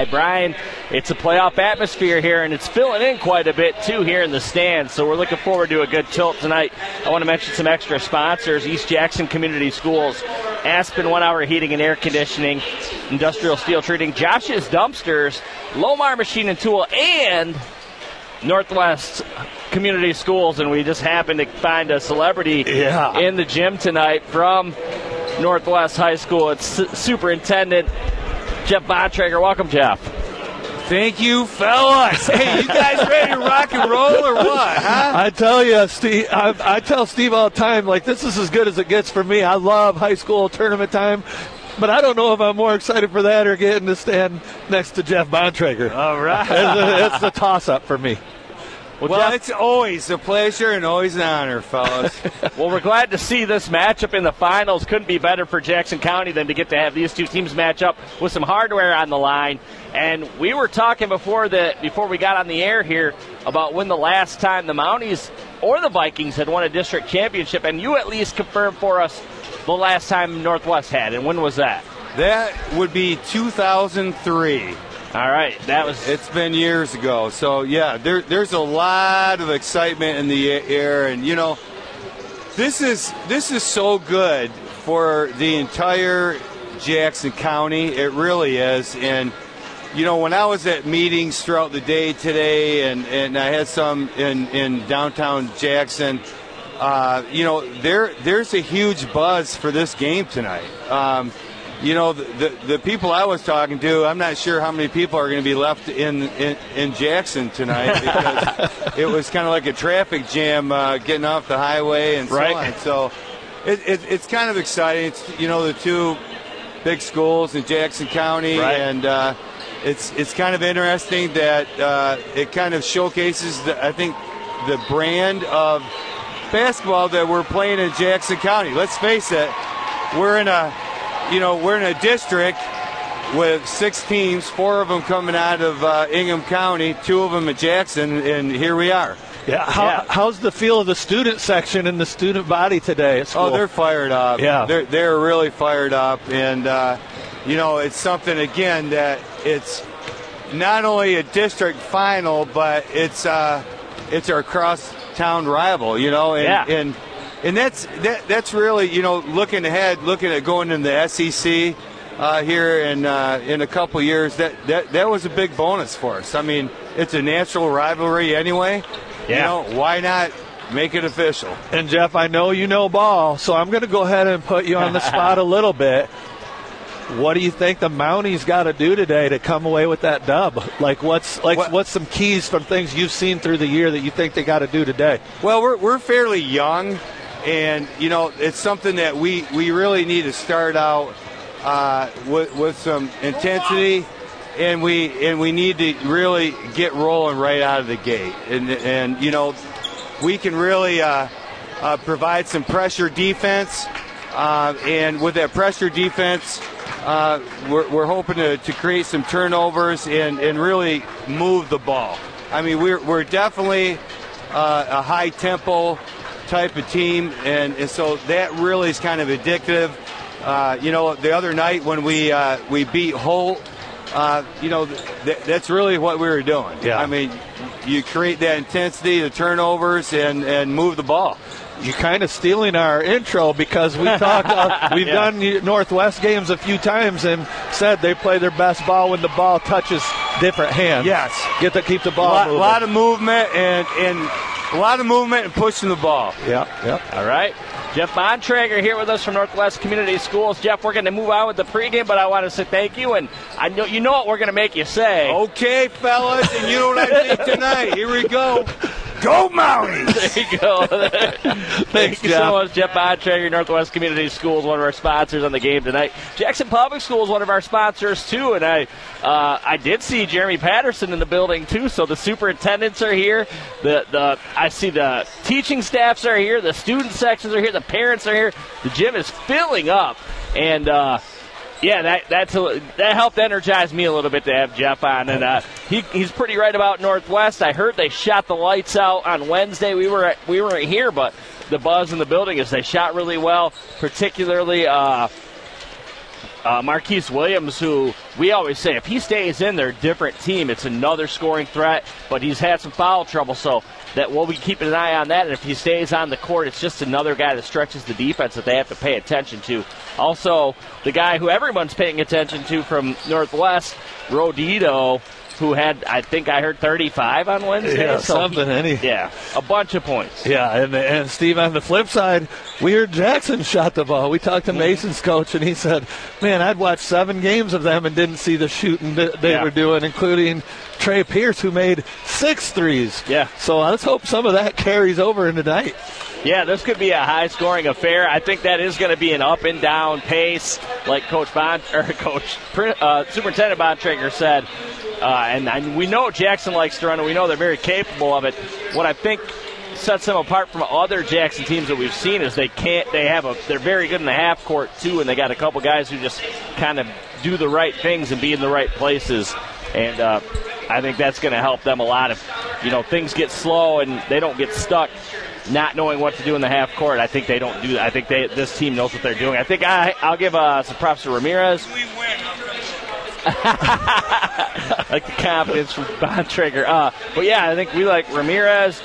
by. Brian, it's a playoff atmosphere here, and it's filling in quite a bit, too, here in the stands. So we're looking forward to a good tilt tonight. I want to mention some extra sponsors. East Jackson Community Schools, Aspen 1 Hour Heating and Air Conditioning, Industrial Steel Treating, Josh's Dumpsters, Lomar Machine and Tool, and Northwest Community Schools. And we just happened to find a celebrity in the gym tonight from Northwest High School. It's Superintendent Jeff Bontrager. Welcome, Jeff. Thank you, fellas. Hey, you guys ready to rock and roll or what, huh? I tell you, Steve, I tell Steve all the time, like, this is as good as it gets for me. I love high school tournament time, but I don't know if I'm more excited for that or getting to stand next to Jeff Bontrager. All right. It's a toss-up for me. Well, Jeff, it's always a pleasure and always an honor, fellas. Well, we're glad to see this matchup in the finals. Couldn't be better for Jackson County than to get to have these two teams match up with some hardware on the line. And we were talking before we got on the air here about when the last time the Mounties or the Vikings had won a district championship, and you at least confirmed for us the last time Northwest had. And when was that? That would be 2003. All right, It's been years ago. So, yeah, there's a lot of excitement in the air. And, you know, this is so good for the entire Jackson County. It really is. And, you know, when I was at meetings throughout the day today, and I had some in downtown Jackson, you know, there's a huge buzz for this game tonight. You know, the people I was talking to, I'm not sure how many people are going to be left in Jackson tonight because it was kind of like a traffic jam getting off the highway and so on. So it's kind of exciting. It's, you know, the two big schools in Jackson County, and it's kind of interesting that it kind of showcases, I think, the brand of basketball that we're playing in Jackson County. Let's face it, we're in a district with 6 teams, 4 of them coming out of Ingham County, 2 of them at Jackson, and here we are. Yeah. How's the feel of the student section and the student body today at school? Oh, they're fired up. Yeah. They're really fired up. And, you know, it's something, again, that it's not only a district final, but it's our cross-town rival, you know. And that's really, you know, looking at going in the SEC here in a couple years, that was a big bonus for us. I mean, it's a natural rivalry anyway. You know, why not make it official? And, Jeff, I know you know ball, so I'm going to go ahead and put you on the spot a little bit. What do you think the Mounties got to do today to come away with that dub? What's some keys from things you've seen through the year that you think they got to do today? Well, we're fairly young. And, you know, it's something that we really need to start out with some intensity, and we need to really get rolling right out of the gate. And you know, we can really provide some pressure defense, and with that pressure defense, we're hoping to create some turnovers and really move the ball. I mean, we're definitely a high-tempo type of team, and so that really is kind of addictive. You know, the other night when we beat Holt, you know, that's really what we were doing. Yeah. I mean, you create that intensity, the turnovers, and move the ball. You're kind of stealing our intro because we talked. We've done Northwest games a few times and said they play their best ball when the ball touches different hands. Yes, keep the ball moving. A lot of movement and pushing the ball. Yeah. All right. Jeff Bontrager here with us from Northwest Community Schools. Jeff, we're going to move on with the pregame, but I want to say thank you, and I know you know what we're going to make you say. Okay, fellas, and you know what I think tonight. Here we go. Go Mounties! There you go. Thank you so much, Jeff Bontrager, Northwest Community Schools, one of our sponsors on the game tonight. Jackson Public Schools, one of our sponsors, too, and I did see Jeremy Patterson in the building, too, so the superintendents are here. I see the teaching staffs are here, the student sections are here, the parents are here. The gym is filling up, and that helped energize me a little bit to have Jeff on, and he's pretty right about Northwest. I heard they shot the lights out on Wednesday. We weren't here, but the buzz in the building is they shot really well, particularly Marquise Williams, who we always say if he stays in, they're a different team. It's another scoring threat, but he's had some foul trouble, so that we'll be keeping an eye on that. And if he stays on the court, it's just another guy that stretches the defense that they have to pay attention to. Also, the guy who everyone's paying attention to from Northwest, Rodito, who had, I think I heard 35 on Wednesday. Yeah, a bunch of points. Yeah, and Steve, on the flip side, we heard Jackson shot the ball. We talked to Mason's coach, and he said, man, I'd watched 7 games of them and didn't see the shooting they were doing, including Trey Pierce, who made 6 threes. Yeah. So let's hope some of that carries over into tonight. Yeah, this could be a high-scoring affair. I think that is going to be an up-and-down pace, like Superintendent Bontrager said. And we know Jackson likes to run, and we know they're very capable of it. What I think sets them apart from other Jackson teams that we've seen is they're very good in the half court too, and they got a couple guys who just kind of do the right things and be in the right places. And I think that's going to help them a lot. If things get slow and they don't get stuck not knowing what to do in the half court, I think they don't do that. I think this team knows what they're doing. I think I'll give some props to Ramirez. Like the confidence from Bontrager. But yeah, I think we like Ramirez,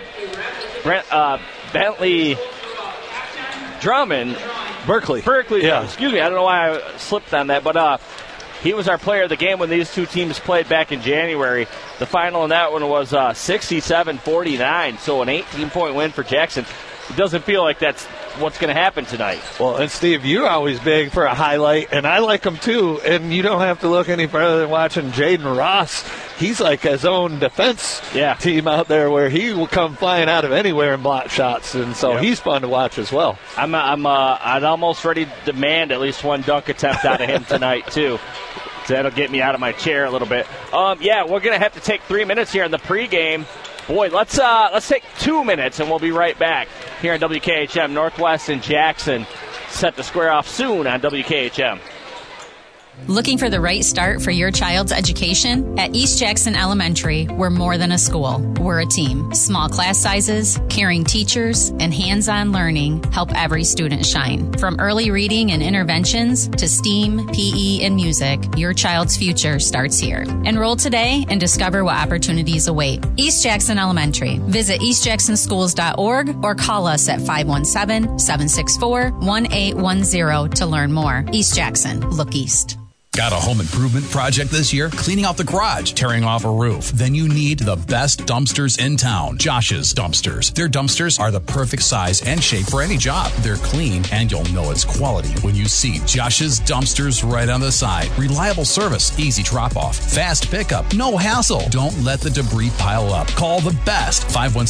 Bentley, Drummond, Berkeley. Yeah. Excuse me, I don't know why I slipped on that, but he was our player of the game when these two teams played back in January. The final in that one was 67-49, so an 18-point win for Jackson. It doesn't feel like that's what's going to happen tonight. Well, and Steve, you're always big for a highlight, and I like them too. And you don't have to look any further than watching Jaden Ross. He's like his own defense team out there, where he will come flying out of anywhere and block shots, and so he's fun to watch as well. I'm almost ready to demand at least one dunk attempt out of him tonight too. So that'll get me out of my chair a little bit. We're going to have to take 3 minutes here in the pregame. Boy, let's take 2 minutes, and we'll be right back here on WKHM. Northwest and Jackson set to square off soon on WKHM. Looking for the right start for your child's education? At East Jackson Elementary, we're more than a school. We're a team. Small class sizes, caring teachers, and hands-on learning help every student shine. From early reading and interventions to STEAM, PE, and music, your child's future starts here. Enroll today and discover what opportunities await. East Jackson Elementary. Visit eastjacksonschools.org or call us at 517-764-1810 to learn more. East Jackson. Look east. Got a home improvement project this year? Cleaning out the garage, tearing off a roof? Then you need the best dumpsters in town, Josh's Dumpsters. Their dumpsters are the perfect size and shape for any job. They're clean, and you'll know it's quality when you see Josh's Dumpsters right on the side. Reliable service, easy drop-off, fast pickup, no hassle. Don't let the debris pile up. Call the best,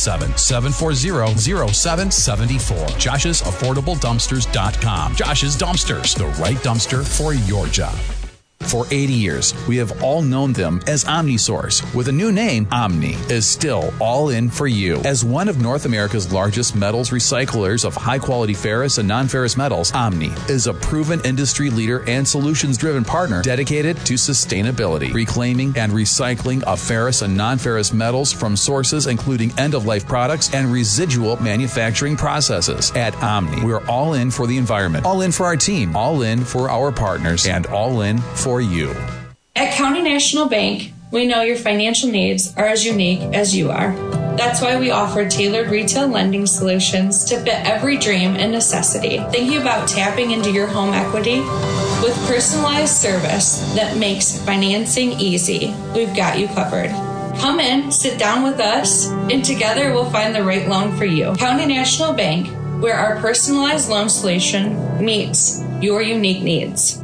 517-740-0774. Josh'sAffordableDumpsters.com. Josh's Dumpsters, the right dumpster for your job. For 80 years, we have all known them as OmniSource. With a new name, Omni is still all in for you. As one of North America's largest metals recyclers of high-quality ferrous and non-ferrous metals, Omni is a proven industry leader and solutions-driven partner dedicated to sustainability, reclaiming and recycling of ferrous and non-ferrous metals from sources including end-of-life products and residual manufacturing processes. At Omni, we're all in for the environment, all in for our team, all in for our partners, and all in for you. At County National Bank, we know your financial needs are as unique as you are. That's why we offer tailored retail lending solutions to fit every dream and necessity. Thinking about tapping into your home equity? With personalized service that makes financing easy, we've got you covered. Come in, sit down with us, and together we'll find the right loan for you. County National Bank, where our personalized loan solution meets your unique needs.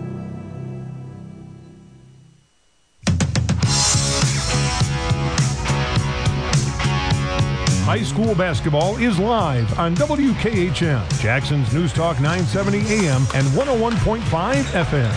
High school basketball is live on WKHM, Jackson's News Talk 970 AM and 101.5 FM.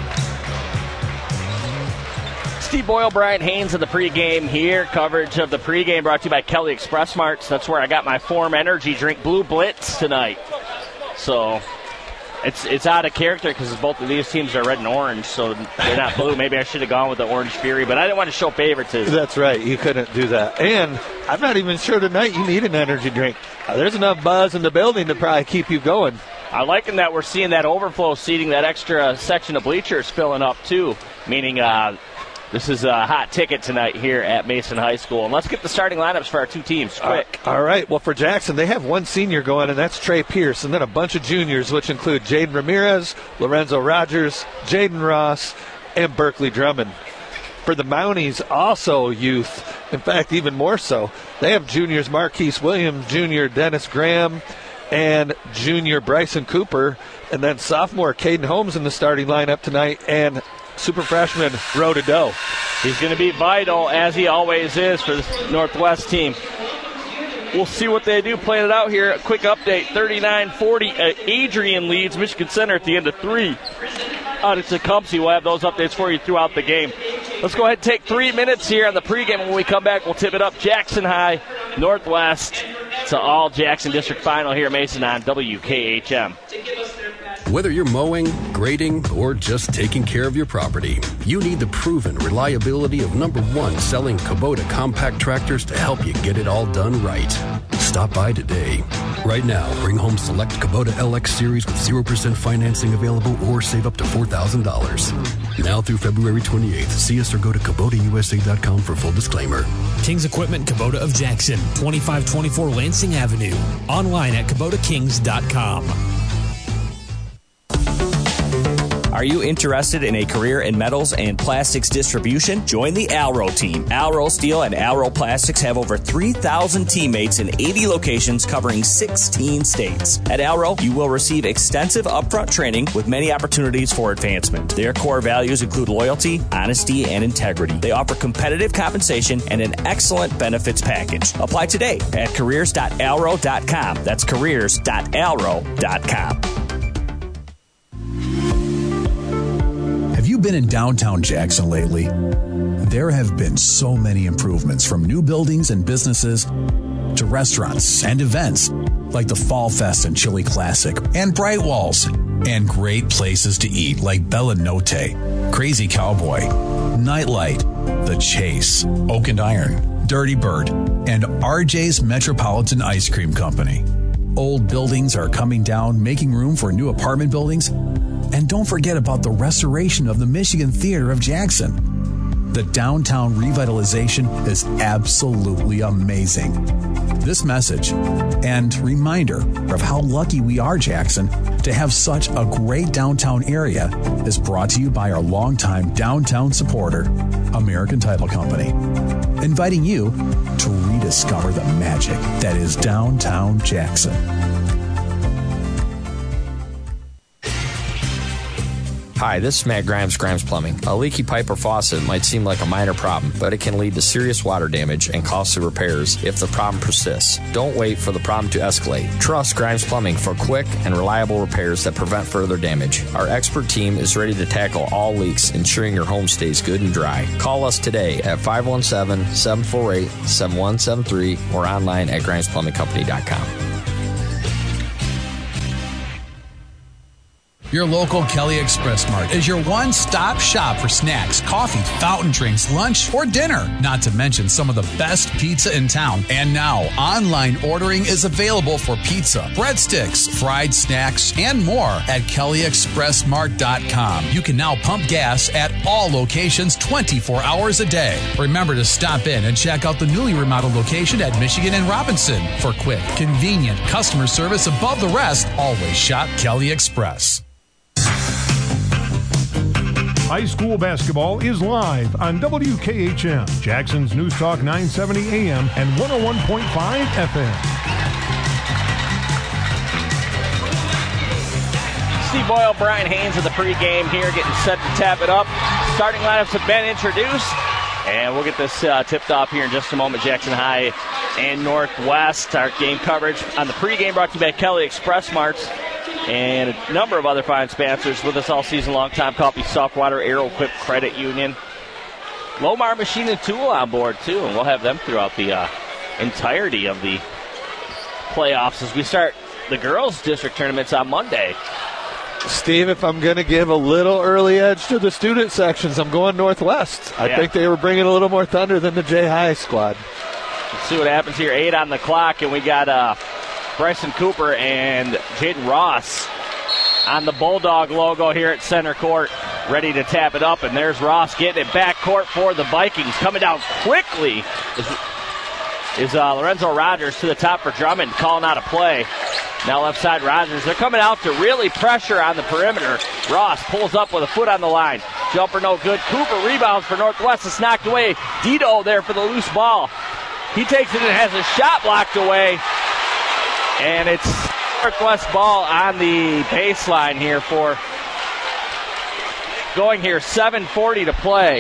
Steve Boyle, Brian Haynes in the pregame here. Coverage of the pregame brought to you by Kelly Express Marts. That's where I got my Form Energy drink, Blue Blitz, tonight. So it's out of character because both of these teams are red and orange, so they're not blue. Maybe I should have gone with the Orange Fury, but I didn't want to show favoritism. That's right. You couldn't do that. And I'm not even sure tonight you need an energy drink. There's enough buzz in the building to probably keep you going. I like that we're seeing that overflow seating, that extra section of bleachers filling up too, meaning this is a hot ticket tonight here at Mason High School. And let's get the starting lineups for our two teams quick. All right. Well, for Jackson, they have one senior going, and that's Trey Pierce, and then a bunch of juniors, which include Jaden Ramirez, Lorenzo Rogers, Jaden Ross, and Berkeley Drummond. For the Mounties, also youth, in fact, even more so. They have juniors Marquise Williams, junior Dennis Graham, and junior Bryson Cooper, and then sophomore Caden Holmes in the starting lineup tonight, and super freshman Rhoda Doe. He's going to be vital, as he always is, for the Northwest team. We'll see what they do playing it out here. A quick update, 39-40. Adrian leads Michigan Center at the end of 3. Out at Tecumseh. We'll have those updates for you throughout the game. Let's go ahead and take 3 minutes here on the pregame. When we come back, we'll tip it up Jackson High, Northwest. It's an all-Jackson District final here, Mason, on WKHM. Whether you're mowing, grading, or just taking care of your property, you need the proven reliability of #1 selling Kubota compact tractors to help you get it all done right. Stop by today. Right now, bring home select Kubota LX Series with 0% financing available or save up to $4,000. Now through February 28th. See us or go to KubotaUSA.com for full disclaimer. King's Equipment Kubota of Jackson, 2524 Lansing Avenue. Online at KubotaKings.com. Are you interested in a career in metals and plastics distribution? Join the Alro team. Alro Steel and Alro Plastics have over 3,000 teammates in 80 locations covering 16 states. At Alro, you will receive extensive upfront training with many opportunities for advancement. Their core values include loyalty, honesty, and integrity. They offer competitive compensation and an excellent benefits package. Apply today at careers.alro.com. That's careers.alro.com. Have you been in downtown Jackson lately? There have been so many improvements, from new buildings and businesses to restaurants and events like the Fall Fest and Chili Classic and Bright Walls, and great places to eat like Bella Notte, Crazy Cowboy, Nightlight, The Chase, Oak and Iron, Dirty Bird, and RJ's Metropolitan Ice Cream Company. Old buildings are coming down, making room for new apartment buildings. And don't forget about the restoration of the Michigan Theater of Jackson. The downtown revitalization is absolutely amazing. This message and reminder of how lucky we are, Jackson, to have such a great downtown area is brought to you by our longtime downtown supporter, American Title Company, inviting you to rediscover the magic that is downtown Jackson. Hi, this is Matt Grimes, Grimes Plumbing. A leaky pipe or faucet might seem like a minor problem, but it can lead to serious water damage and costly repairs if the problem persists. Don't wait for the problem to escalate. Trust Grimes Plumbing for quick and reliable repairs that prevent further damage. Our expert team is ready to tackle all leaks, ensuring your home stays good and dry. Call us today at 517-748-7173 or online at GrimesPlumbingCompany.com. Your local Kelly Express Mart is your one-stop shop for snacks, coffee, fountain drinks, lunch, or dinner. Not to mention some of the best pizza in town. And now, online ordering is available for pizza, breadsticks, fried snacks, and more at KellyExpressMart.com. You can now pump gas at all locations 24 hours a day. Remember to stop in and check out the newly remodeled location at Michigan and Robinson. For quick, convenient customer service above the rest, always shop Kelly Express. High school basketball is live on WKHM, Jackson's News Talk 970 AM and 101.5 FM. Steve Boyle, Brian Haynes in the pregame here, getting set to tap it up. Starting lineups have been introduced, and we'll get this tipped off here in just a moment. Jackson High and Northwest. Our game coverage on the pregame brought to you by Kelly Express Marts and a number of other fine sponsors with us all season long. Tom Coffee, Softwater, Aero Equip Credit Union, Lomar Machine and Tool on board too, and we'll have them throughout the entirety of the playoffs as we start the girls' district tournaments on Monday. Steve, if I'm going to give a little early edge to the student sections, I'm going Northwest. I think they were bringing a little more thunder than the J High squad. Let's see what happens here. 8 on the clock, and we got Bryson Cooper and Jaden Ross on the Bulldog logo here at center court, ready to tap it up. And there's Ross getting it back court for the Vikings. Coming down quickly is Lorenzo Rogers to the top for Drummond, calling out a play. Now left side Rogers. They're coming out to really pressure on the perimeter. Ross pulls up with a foot on the line. Jumper no good. Cooper rebounds for Northwest. It's knocked away. Dito there for the loose ball. He takes it and has a shot blocked away. And it's Northwest ball on the baseline here for going here. 7:40 to play.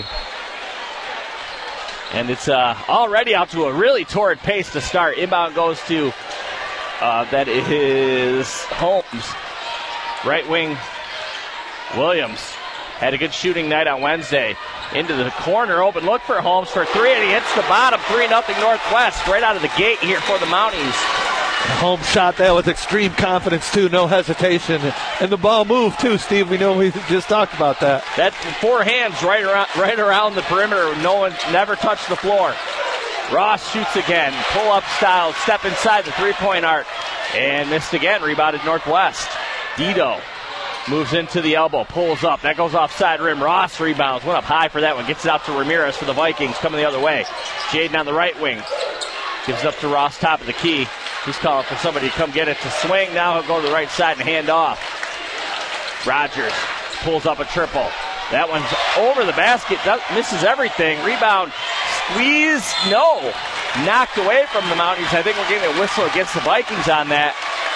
And it's already out to a really torrid pace to start. Inbound goes to, that is Holmes. Right wing Williams had a good shooting night on Wednesday. Into the corner, open look for Holmes for three, and he hits the bottom. 3-0 Northwest right out of the gate here for the Mounties. Holmes shot that with extreme confidence, too, no hesitation. And the ball moved, too, Steve. We know we just talked about that. That's four hands right around the perimeter. No one never touched the floor. Ross shoots again. Pull-up style, step inside the three-point arc. And missed again, rebounded Northwest. Dito moves into the elbow, pulls up. That goes off side rim. Ross rebounds, went up high for that one. Gets it out to Ramirez for the Vikings, coming the other way. Jaden on the right wing. Gives it up to Ross, top of the key. He's calling for somebody to come get it to swing. Now he'll go to the right side and hand off. Rogers pulls up a triple. That one's over the basket. Misses everything. Rebound. Squeeze. No. Knocked away from the Mounties. I think we're getting a whistle against the Vikings on that.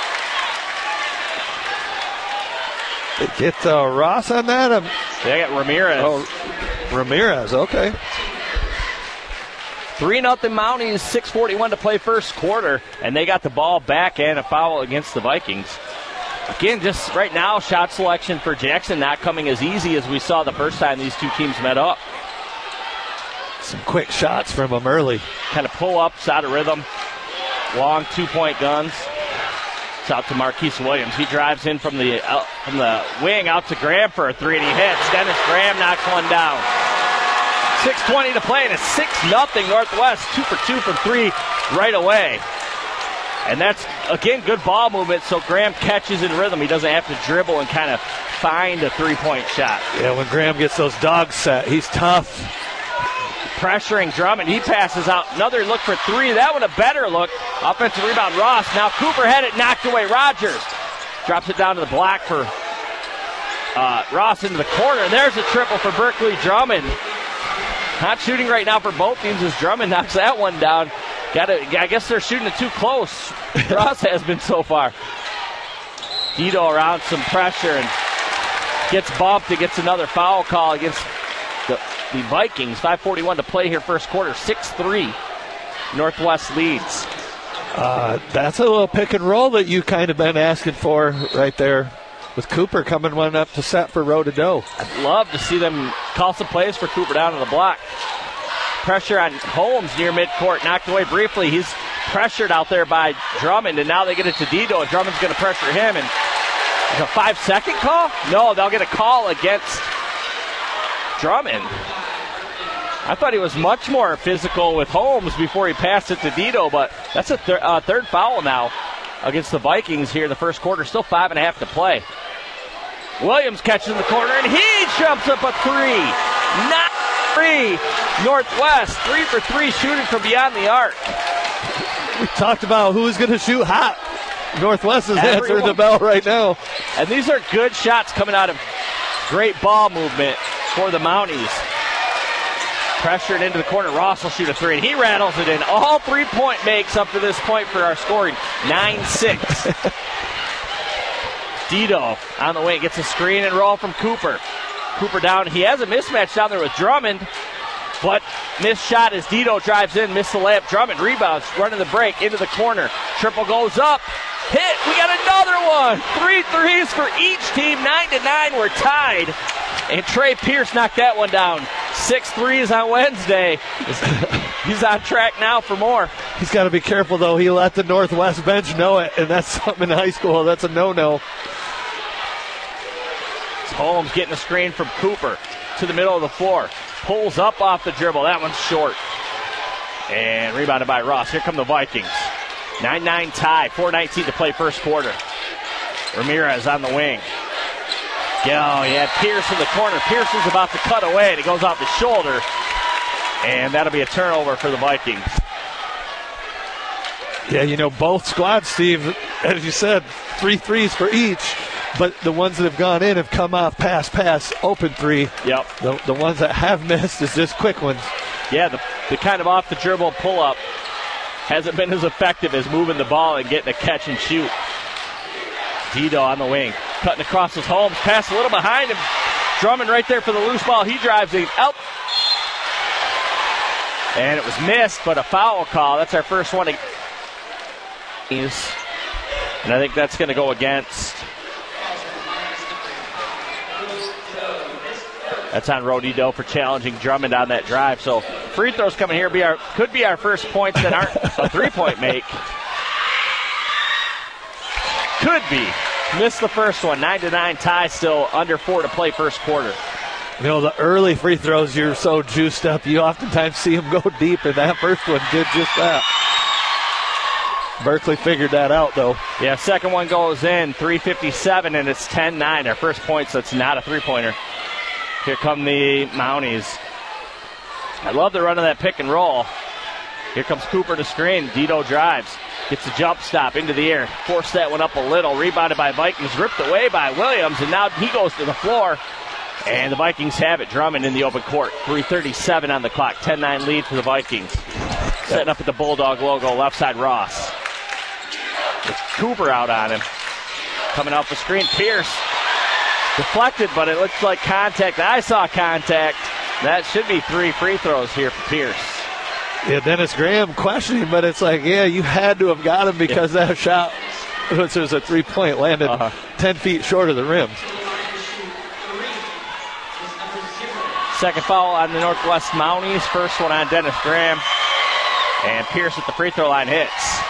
They get Ross on that? They got Ramirez. Oh, Ramirez. Okay. 3-0 Mounties, 6:41 to play first quarter, and they got the ball back and a foul against the Vikings. Again, just right now, shot selection for Jackson not coming as easy as we saw the first time these two teams met up. Some quick shots from them early. Kind of pull-ups out of rhythm. Long two-point guns. It's out to Marquise Williams. He drives in from the wing out to Graham for a three, and he hits. Dennis Graham knocks one down. 6:20 to play, and it's 6-0 Northwest. 2 for 2 from three right away. And that's, again, good ball movement, so Graham catches in rhythm. He doesn't have to dribble and kind of find a three-point shot. Yeah, when Graham gets those dogs set, he's tough. Pressuring Drummond. He passes out. Another look for three. That one a better look. Offensive rebound, Ross. Now Cooper had it knocked away. Rogers drops it down to the block for Ross into the corner. There's a triple for Berkeley Drummond. Not shooting right now for both teams as Drummond knocks that one down. I guess they're shooting it too close. Ross has been so far. Dito around some pressure and gets bumped. It gets another foul call against the Vikings. 5:41 to play here first quarter. 6-3 Northwest leads. That's a little pick and roll that you kind of been asking for right there. With Cooper coming one up to set for Roe-to-Doe. I'd love to see them call some plays for Cooper down on the block. Pressure on Holmes near midcourt. Knocked away briefly. He's pressured out there by Drummond, and now they get it to Dito, and Drummond's going to pressure him. And is a 5-second call? No, they'll get a call against Drummond. I thought he was much more physical with Holmes before he passed it to Dito, but that's a third foul now against the Vikings here in the first quarter. Still 5.5 to play. Williams catches in the corner, and he jumps up a three. Not three. Northwest, 3 for 3 shooting from beyond the arc. We talked about who's going to shoot hot. Northwest is answering the bell right now. And these are good shots coming out of great ball movement for the Mounties. Pressured into the corner. Ross will shoot a three, and he rattles it in. All 3-point makes up to this point for our scoring. 9-6. Dito on the wing gets a screen and roll from Cooper. Cooper down. He has a mismatch down there with Drummond, but missed shot as Dito drives in. Missed the layup. Drummond rebounds, running the break into the corner. Triple goes up. Hit. We got another one. 3 threes for each team. 9-9. We're tied. And Trey Pierce knocked that one down. 6 threes on Wednesday. He's on track now for more. He's got to be careful, though. He let the Northwest bench know it, and that's something in high school. That's a no-no. Holmes getting a screen from Cooper to the middle of the floor. Pulls up off the dribble. That one's short. And rebounded by Ross. Here come the Vikings. 9-9 tie. 4:19 to play first quarter. Ramirez on the wing. Yeah, Pierce in the corner. Pearson's about to cut away, and it goes off the shoulder. And that'll be a turnover for the Vikings. Yeah, both squads, Steve, as you said, 3 threes for each. But the ones that have gone in have come off pass, open three. Yep. The ones that have missed is just quick ones. Yeah, the kind of off-the-dribble pull-up hasn't been as effective as moving the ball and getting a catch and shoot. Dido on the wing. Cutting across his Holmes. Pass a little behind him. Drummond right there for the loose ball. He drives it out. And it was missed, but a foul call. That's our first one. And I think that's going to go against. That's on Rodido for challenging Drummond on that drive. So free throws coming here could be our first points that aren't a three-point make. Could be. Missed the first one. 9-9 tie, still under 4 to play first quarter. The early free throws, you're so juiced up, you oftentimes see them go deep, and that first one did just that. Berkeley figured that out, though. Yeah, second one goes in, 3:57, and it's 10-9. Our first points, that's not a three-pointer. Here come the Mounties. I love the run of that pick and roll. Here comes Cooper to screen. Dido drives. Gets a jump stop into the air. Forced that one up a little. Rebounded by Vikings. Ripped away by Williams. And now he goes to the floor. And the Vikings have it. Drummond in the open court. 3:37 on the clock. 10-9 lead for the Vikings. Setting up at the Bulldog logo. Left side Ross. With Cooper out on him. Coming off the screen. Pierce. Deflected, but it looks like contact. I saw contact. That should be 3 free throws here for Pierce. Yeah, Dennis Graham questioning, but it's like, yeah, you had to have got him because that shot, which was a 3-point, landed 10 feet short of the rim. Second foul on the Northwest Mounties. First one on Dennis Graham. And Pierce at the free throw line hits.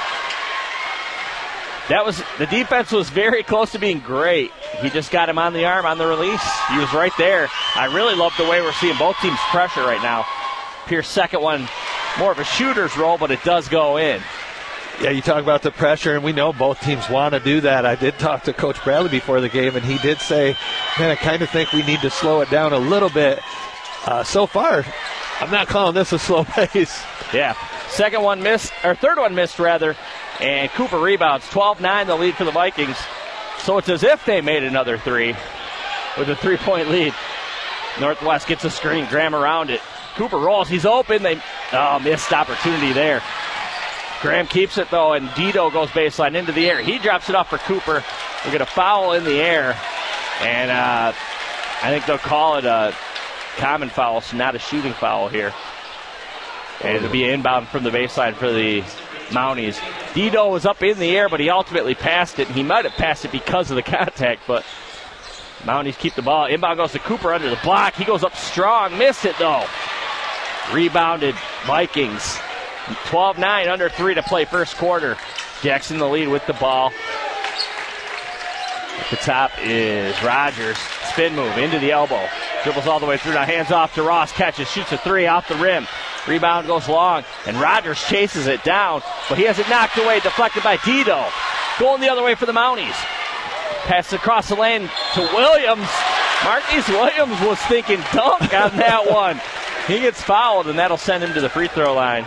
The defense was very close to being great. He just got him on the arm on the release. He was right there. I really love the way we're seeing both teams pressure right now. Pierce second one, more of a shooter's role, but it does go in. Yeah, you talk about the pressure, and we know both teams want to do that. I did talk to Coach Bradley before the game, and he did say, man, I kind of think we need to slow it down a little bit. So far, I'm not calling this a slow pace. Yeah. Third one missed, and Cooper rebounds. 12-9 the lead for the Vikings. So it's as if they made another 3 with a 3-point lead. Northwest gets a screen. Graham around it. Cooper rolls. He's open. Missed opportunity there. Graham keeps it, though, and Dido goes baseline into the air. He drops it off for Cooper. We're going to foul in the air, and I think they'll call it a common foul, so not a shooting foul here. And it'll be inbound from the baseline for the Mounties. Dido was up in the air, but he ultimately passed it. He might have passed it because of the contact, but Mounties keep the ball. Inbound goes to Cooper under the block. He goes up strong. Missed it, though. Rebounded Vikings. 12-9, under 3 to play first quarter. Jackson the lead with the ball. At the top is Rogers. Spin move into the elbow. Dribbles all the way through. Now hands off to Ross. Catches, shoots a 3 off the rim. Rebound goes long, and Rogers chases it down, but he has it knocked away, deflected by Dido. Going the other way for the Mounties. Pass across the lane to Williams. Marquise Williams was thinking dunk on that one. He gets fouled, and that'll send him to the free throw line.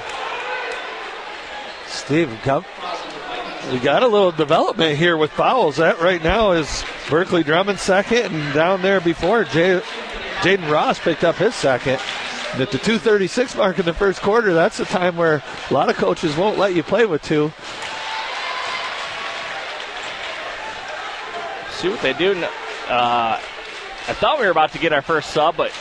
Steve, we got a little development here with fouls. That right now is Berkeley Drummond second, and down there before, Jaden Ross picked up his second. And at the 2:36 mark in the first quarter, that's a time where a lot of coaches won't let you play with 2. See what they do. I thought we were about to get our first sub, but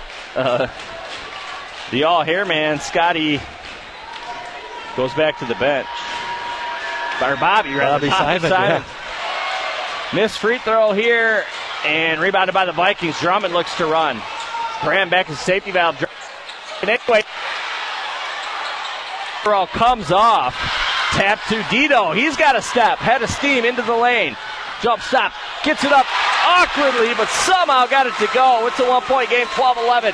the all-hair man, Scotty, goes back to the bench. Or Bobby Simon. Yeah. Missed free throw here, and rebounded by the Vikings. Drummond looks to run. Graham back in safety valve. And anyway, comes off. Tap to Dido. He's got a step. Head of steam into the lane. Jump stop. Gets it up awkwardly, but somehow got it to go. It's a 1-point game, 12-11.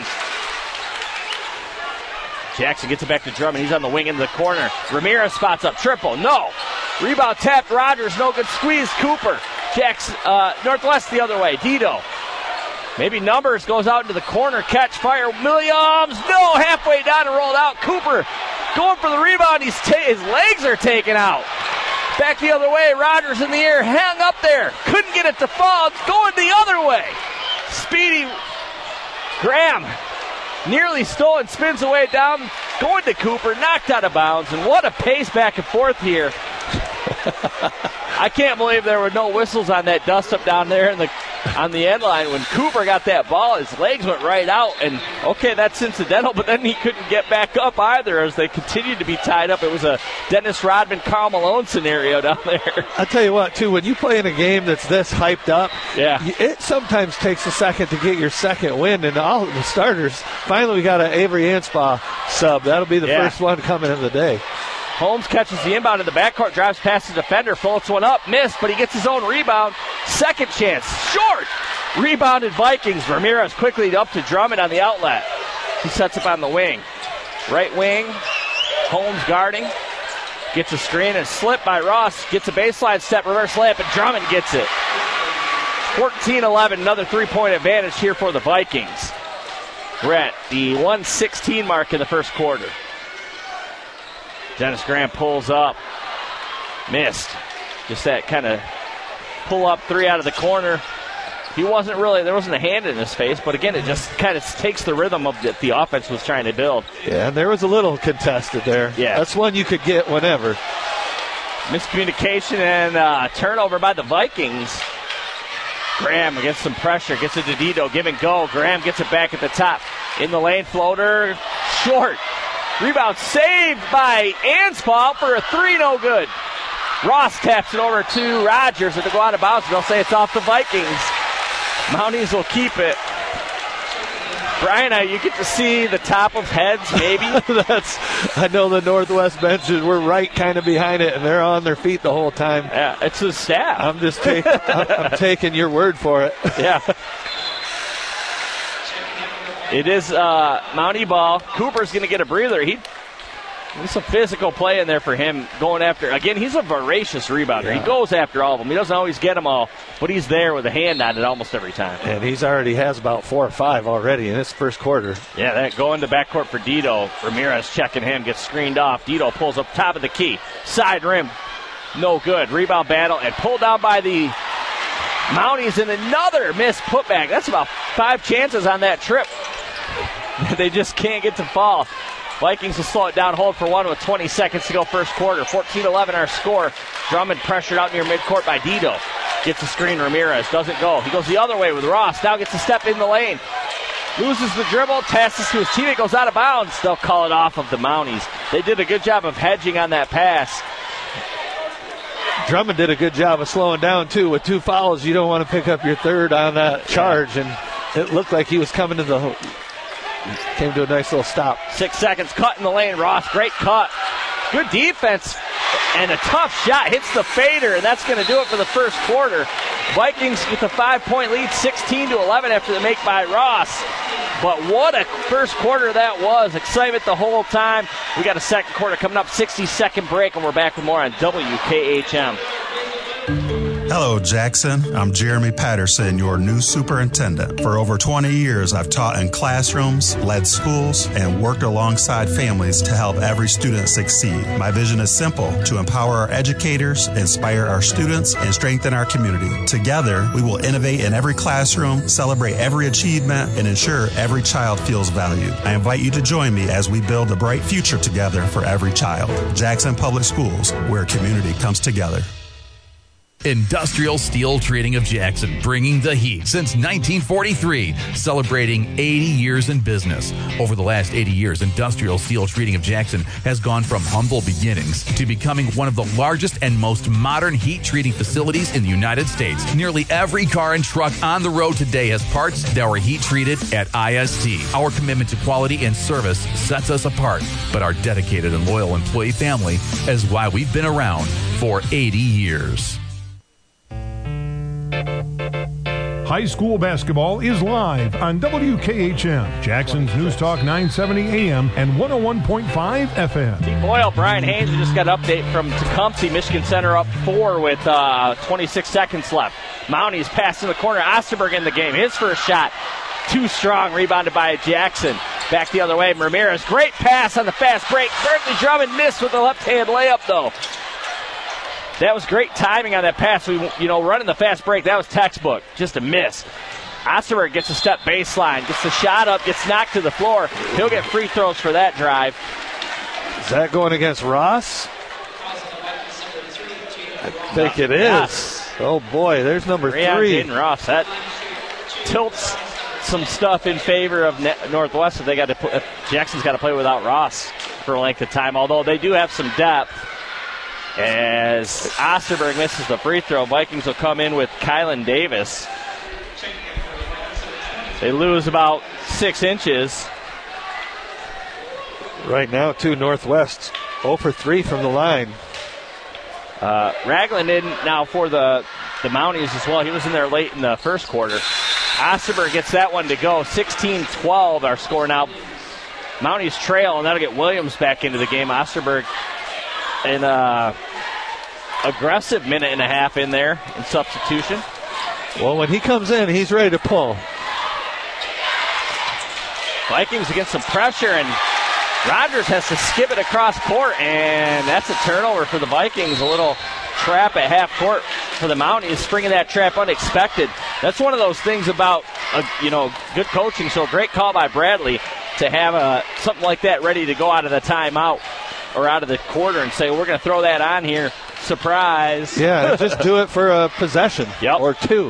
Jackson gets it back to Drummond. He's on the wing into the corner. Ramirez spots up. Triple. No. Rebound tapped. Rogers. No good. Squeeze. Cooper. Jackson. Northwest the other way. Dido. Maybe Numbers goes out into the corner, catch, fire. Williams, no, halfway down and rolled out. Cooper going for the rebound. His legs are taken out. Back the other way. Rogers in the air, hung up there. Couldn't get it to fall. It's going the other way. Speedy Graham nearly stolen, spins away down, going to Cooper, knocked out of bounds. And what a pace back and forth here. I can't believe there were no whistles on that dust-up down there on the end line. When Cooper got that ball, his legs went right out. And, okay, that's incidental, but then he couldn't get back up either as they continued to be tied up. It was a Dennis Rodman, Karl Malone scenario down there. I'll tell you what, too, when you play in a game that's this hyped up, yeah, it sometimes takes a second to get your second win. And all of the starters, finally we got an Avery Anspaugh sub. That'll be the first one coming in the day. Holmes catches the inbound in the backcourt, drives past the defender, floats one up, missed, but he gets his own rebound. Second chance, short! Rebounded Vikings. Ramirez quickly up to Drummond on the outlet. He sets up on the wing. Right wing, Holmes guarding. Gets a screen and slip by Ross. Gets a baseline step, reverse layup, and Drummond gets it. 14-11, another three-point advantage here for the Vikings. We're at the 1:16 mark in the first quarter. Dennis Graham pulls up. Missed. Just that kind of pull-up three out of the corner. There wasn't a hand in his face, but again, it just kind of takes the rhythm of the offense was trying to build. Yeah, and there was a little contested there. Yeah. That's one you could get whenever. Miscommunication and turnover by the Vikings. Graham gets some pressure, gets it to Dito, give and go. Graham gets it back at the top. In the lane, floater, short. Rebound saved by Anspaugh for a three, no good. Ross taps it over to Rogers. It'll go out of bounds. They'll say it's off the Vikings. Mounties will keep it. Brian, you get to see the top of heads, maybe? I know the Northwest benches were right kind of behind it, and they're on their feet the whole time. Yeah, it's the staff. I'm just I'm taking your word for it. Yeah. It is Mountie ball. Cooper's going to get a breather. There's some physical play in there for him going after. Again, he's a voracious rebounder. Yeah. He goes after all of them. He doesn't always get them all, but he's there with a hand on it almost every time. And he's already has about 4 or 5 already in his first quarter. Yeah, that going to backcourt for Dito. Ramirez checking him, gets screened off. Dito pulls up top of the key. Side rim, no good. Rebound battle and pulled down by the Mounties, and another missed putback. That's about 5 chances on that trip. They just can't get to fall. Vikings will slow it down, hold for one with 20 seconds to go first quarter. 14-11 our score. Drummond pressured out near midcourt by Dito. Gets a screen, Ramirez doesn't go. He goes the other way with Ross. Now gets a step in the lane. Loses the dribble, passes to his teammate, goes out of bounds. They'll call it off of the Mounties. They did a good job of hedging on that pass. Drummond did a good job of slowing down, too. With 2 fouls, you don't want to pick up your third on that charge. And it looked like he was coming to came to a nice little stop. 6 seconds, cut in the lane. Ross, great cut. Good defense and a tough shot. Hits the fader, and that's going to do it for the first quarter. Vikings with a 5-point lead, 16-11 after the make by Ross. But what a first quarter that was. Excitement the whole time. We got a second quarter coming up, 60-second break, and we're back with more on WKHM. Hello, Jackson. I'm Jeremy Patterson, your new superintendent. For over 20 years, I've taught in classrooms, led schools, and worked alongside families to help every student succeed. My vision is simple: to empower our educators, inspire our students, and strengthen our community. Together, we will innovate in every classroom, celebrate every achievement, and ensure every child feels valued. I invite you to join me as we build a bright future together for every child. Jackson Public Schools, where community comes together. Industrial Steel Trading of Jackson, bringing the heat since 1943, celebrating 80 years in business. Over the last 80 years, Industrial Steel Trading of Jackson has gone from humble beginnings to becoming one of the largest and most modern heat treating facilities in the United States. Nearly every car and truck on the road today has parts that were heat treated at IST. Our commitment to quality and service sets us apart, but our dedicated and loyal employee family is why we've been around for 80 years. High school basketball is live on WKHM, Jackson's News Talk 970 AM and 101.5 FM. Team Boyle, Brian Haynes, just got an update from Tecumseh. Michigan Center up 4 with 26 seconds left. Mounties pass in the corner. Osterberg in the game. His first shot, too strong. Rebounded by Jackson. Back the other way. Ramirez, great pass on the fast break. Berkeley Drummond missed with a left-hand layup, though. That was great timing on that pass. Running the fast break, that was textbook. Just a miss. Osterberg gets a step baseline, gets the shot up, gets knocked to the floor. He'll get free throws for that drive. Is that going against Ross? I think it is. Yes. Oh, boy, there's number 3. Jaden Ross. That tilts some stuff in favor of Northwest. If Jackson's got to play without Ross for a length of time, although they do have some depth. As Osterberg misses the free throw, Vikings will come in with Kylan Davis. They lose about 6 inches. Right now, too, Northwest 0 for 3 from the line. Ragland in now for the Mounties as well. He was in there late in the first quarter. Osterberg gets that one to go. 16-12 our score now. Mounties trail, and that'll get Williams back into the game. Osterberg in aggressive minute and a half in there in substitution. Well, when he comes in, he's ready to pull. Vikings against some pressure, and Rogers has to skip it across court, and that's a turnover for the Vikings. A little trap at half court for the Mounties, springing that trap unexpected. That's one of those things about good coaching. So a great call by Bradley to have something like that ready to go out of the timeout or out of the quarter and say, we're going to throw that on here. Surprise. Yeah, just do it for a possession or 2.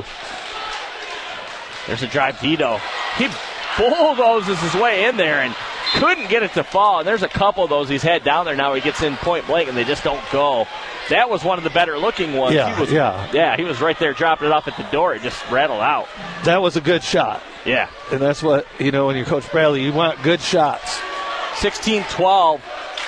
There's a drive. Dito. He bulldozes his way in there and couldn't get it to fall. And there's a couple of those he's had down there now. He gets in point blank and they just don't go. That was one of the better looking ones. Yeah, he was right there dropping it off at the door. It just rattled out. That was a good shot. Yeah. And that's what, when you coach Bradley, you want good shots. 16-12.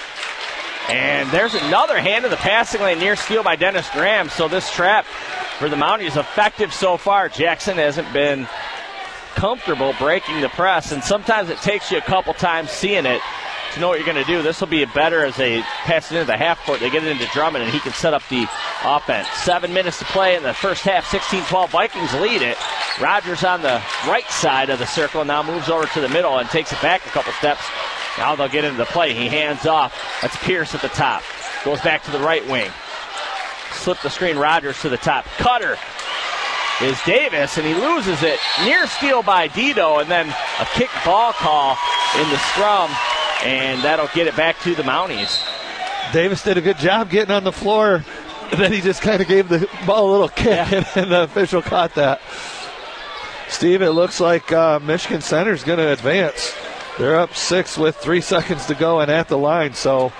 And there's another hand in the passing lane, near steal by Dennis Graham. So this trap for the Mounties effective so far. Jackson hasn't been comfortable breaking the press, and sometimes it takes you a couple times seeing it to know what you're going to do. This will be better as they pass it into the half court. They get it into Drummond, and he can set up the offense. 7 minutes to play in the first half. 16-12. Vikings lead it. Rogers on the right side of the circle now moves over to the middle and takes it back a couple steps. Now they'll get into the play. He hands off. That's Pierce at the top. Goes back to the right wing. Slip the screen. Rogers to the top. Cutter is Davis, and he loses it. Near steal by Dito, and then a kick ball call in the scrum, and that'll get it back to the Mounties. Davis did a good job getting on the floor. Then he just kind of gave the ball a little kick, and the official caught that. Steve, it looks like Michigan Center's going to advance. They're up 6 with 3 seconds to go and at the line, so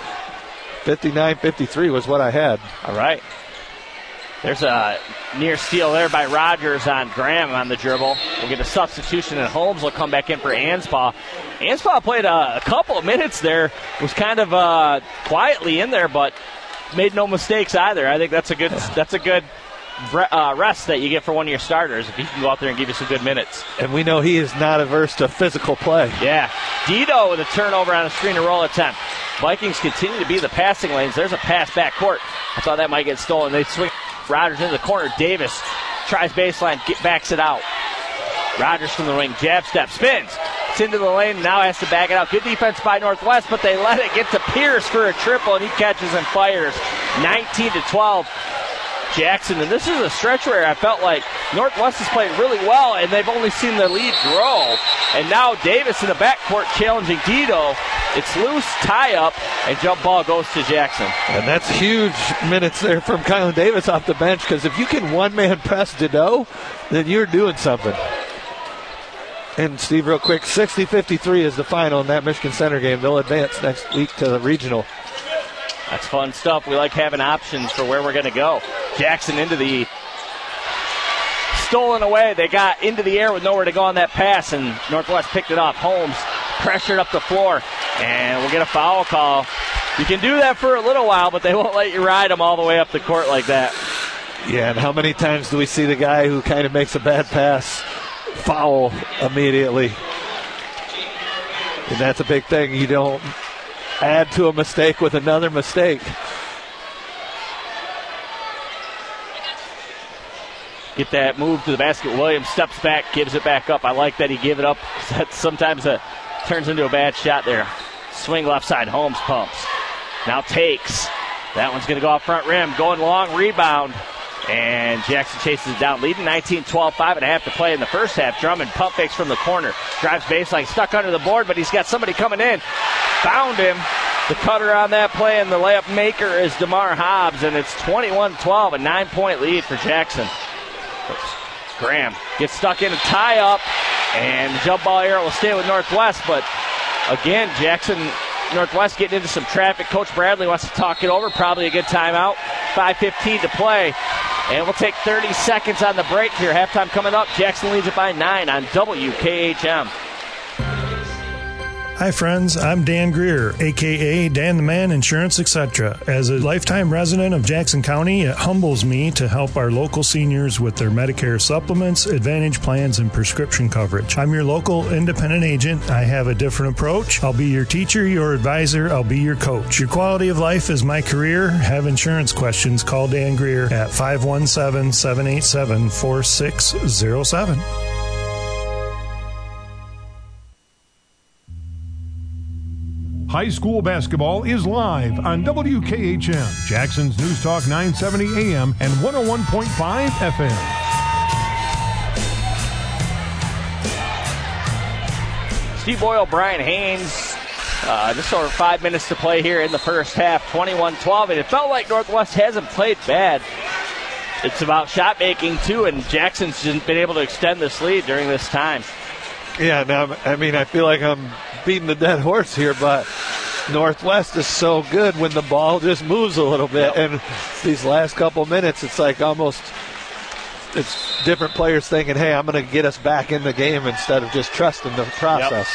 59-53 was what I had. All right. There's a near steal there by Rogers on Graham on the dribble. We'll get a substitution, and Holmes will come back in for Anspaugh. Anspaugh played a couple of minutes there, was kind of quietly in there, but made no mistakes either. I think that's a good rest that you get for one of your starters if he can go out there and give you some good minutes. And we know he is not averse to physical play. Yeah. Dito with a turnover on a screen and roll attempt. Vikings continue to be the passing lanes. There's a pass back court. I thought that might get stolen. They swing Rogers into the corner. Davis tries baseline, backs it out. Rogers from the wing, jab step, spins. It's into the lane, now has to back it out. Good defense by Northwest, but they let it get to Pierce for a triple, and he catches and fires. 19-12. Jackson, and this is a stretch where I felt like Northwest has played really well, and they've only seen the lead grow. And now Davis in the backcourt challenging Dito. It's loose, tie up, and jump ball goes to Jackson. And that's huge minutes there from Kylan Davis off the bench, because if you can one-man press Dito, then you're doing something. And Steve, real quick, 60-53 is the final in that Michigan Center game. They'll advance next week to the regional. That's fun stuff. We like having options for where we're going to go. Jackson into the stolen away. They got into the air with nowhere to go on that pass, and Northwest picked it off. Holmes pressured up the floor, and we'll get a foul call. You can do that for a little while, but they won't let you ride them all the way up the court like that. Yeah, and how many times do we see the guy who kind of makes a bad pass foul immediately? And that's a big thing. You don't add to a mistake with another mistake. get that move to the basket. Williams steps back, gives it back up. I like that he gave it up. That sometimes turns into a bad shot there. Swing left side. Holmes pumps. Now takes. That one's going to go off front rim. Going long, rebound. And Jackson chases it down. Leading 19-12, 5.5 to play in the first half. Drummond pump fakes from the corner. Drives baseline, stuck under the board, but he's got somebody coming in. Found him. The cutter on that play, and the layup maker is DeMar Hobbs, and it's 21-12, a 9-point lead for Jackson. Graham gets stuck in a tie-up, and the jump ball arrow will stay with Northwest, but again, Jackson Northwest getting into some traffic. Coach Bradley wants to talk it over. Probably a good timeout. 5:15 to play. And we'll take 30 seconds on the break here. Halftime coming up. Jackson leads it by 9 on WKHM. Hi friends, I'm Dan Greer, aka Dan the Man Insurance Etc. As a lifetime resident of Jackson County, it humbles me to help our local seniors with their Medicare supplements, Advantage plans, and prescription coverage. I'm your local independent agent. I have a different approach. I'll be your teacher, your advisor, I'll be your coach. Your quality of life is my career. Have insurance questions, call Dan Greer at 517-787-4607. High school basketball is live on WKHM, Jackson's News Talk 970 AM and 101.5 FM. Steve Boyle, Brian Haynes, just over 5 minutes to play here in the first half, 21-12, and it felt like Northwest hasn't played bad. It's about shot making, too, and Jackson's been able to extend this lead during this time. Yeah, now, I mean, I feel like I'm beating the dead horse here, but Northwest is so good when the ball just moves a little bit. Yep. And these last couple minutes, it's like almost it's different players thinking, hey, I'm going to get us back in the game instead of just trusting the process. Yep.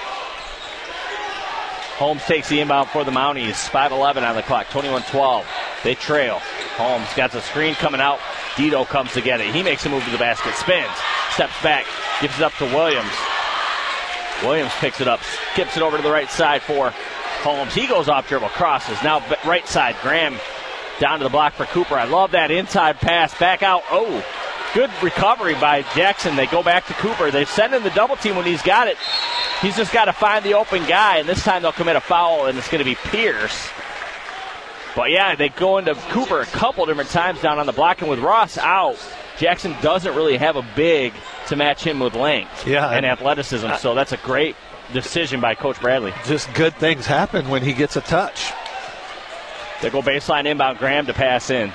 Holmes takes the inbound for the Mounties. 5:11 on the clock, 21-12. They trail. Holmes got the screen coming out. Dito comes to get it. He makes a move to the basket, spins, steps back, gives it up to Williams. Williams picks it up, skips it over to the right side for Holmes. He goes off dribble, crosses. Now right side, Graham down to the block for Cooper. I love that inside pass, back out. Oh, good recovery by Jackson. They go back to Cooper. They send in the double team when he's got it. He's just got to find the open guy, and this time they'll commit a foul, and it's going to be Pierce. But, yeah, they go into Cooper a couple different times down on the block, and with Ross out, Jackson doesn't really have a big to match him with length and athleticism, so that's a great decision by Coach Bradley. Just good things happen when he gets a touch. They go baseline inbound, Graham to pass in.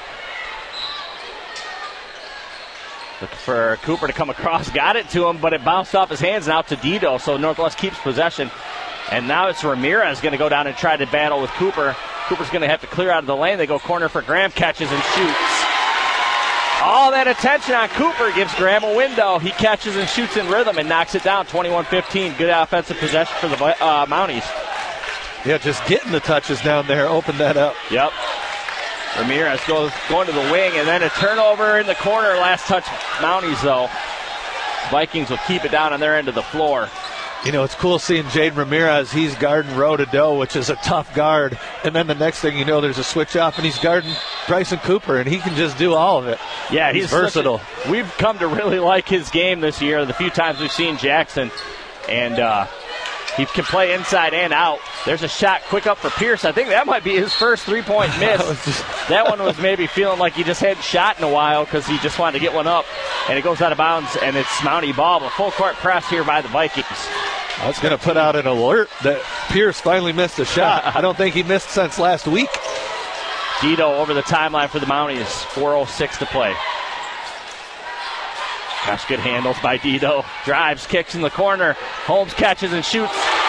Looking for Cooper to come across, got it to him, but it bounced off his hands and out to Dito, so Northwest keeps possession. And now it's Ramirez going to go down and try to battle with Cooper. Cooper's going to have to clear out of the lane. They go corner for Graham, catches and shoots. All that attention on Cooper gives Graham a window. He catches and shoots in rhythm and knocks it down, 21-15. Good offensive possession for the Mounties. Yeah, just getting the touches down there, open that up. Yep. Ramirez going to the wing, and then a turnover in the corner. Last touch, Mounties, though. Vikings will keep it down on their end of the floor. You know, it's cool seeing Jaden Ramirez. He's guarding Rododo, which is a tough guard. And then the next thing you know, there's a switch off, and he's guarding Bryson Cooper, and he can just do all of it. Yeah, he's versatile. We've come to really like his game this year, the few times we've seen Jackson. And he can play inside and out. There's a shot quick up for Pierce. I think that might be his first three-point miss. That one was maybe feeling like he just hadn't shot in a while because he just wanted to get one up. And it goes out of bounds, and it's Mountie ball. But full court press here by the Vikings. I was going to put out an alert that Pierce finally missed a shot. I don't think he missed since last week. Dito over the timeline for the Mounties. 4:06 to play. Gosh, good handles by Dito. Drives, kicks in the corner. Holmes catches and shoots.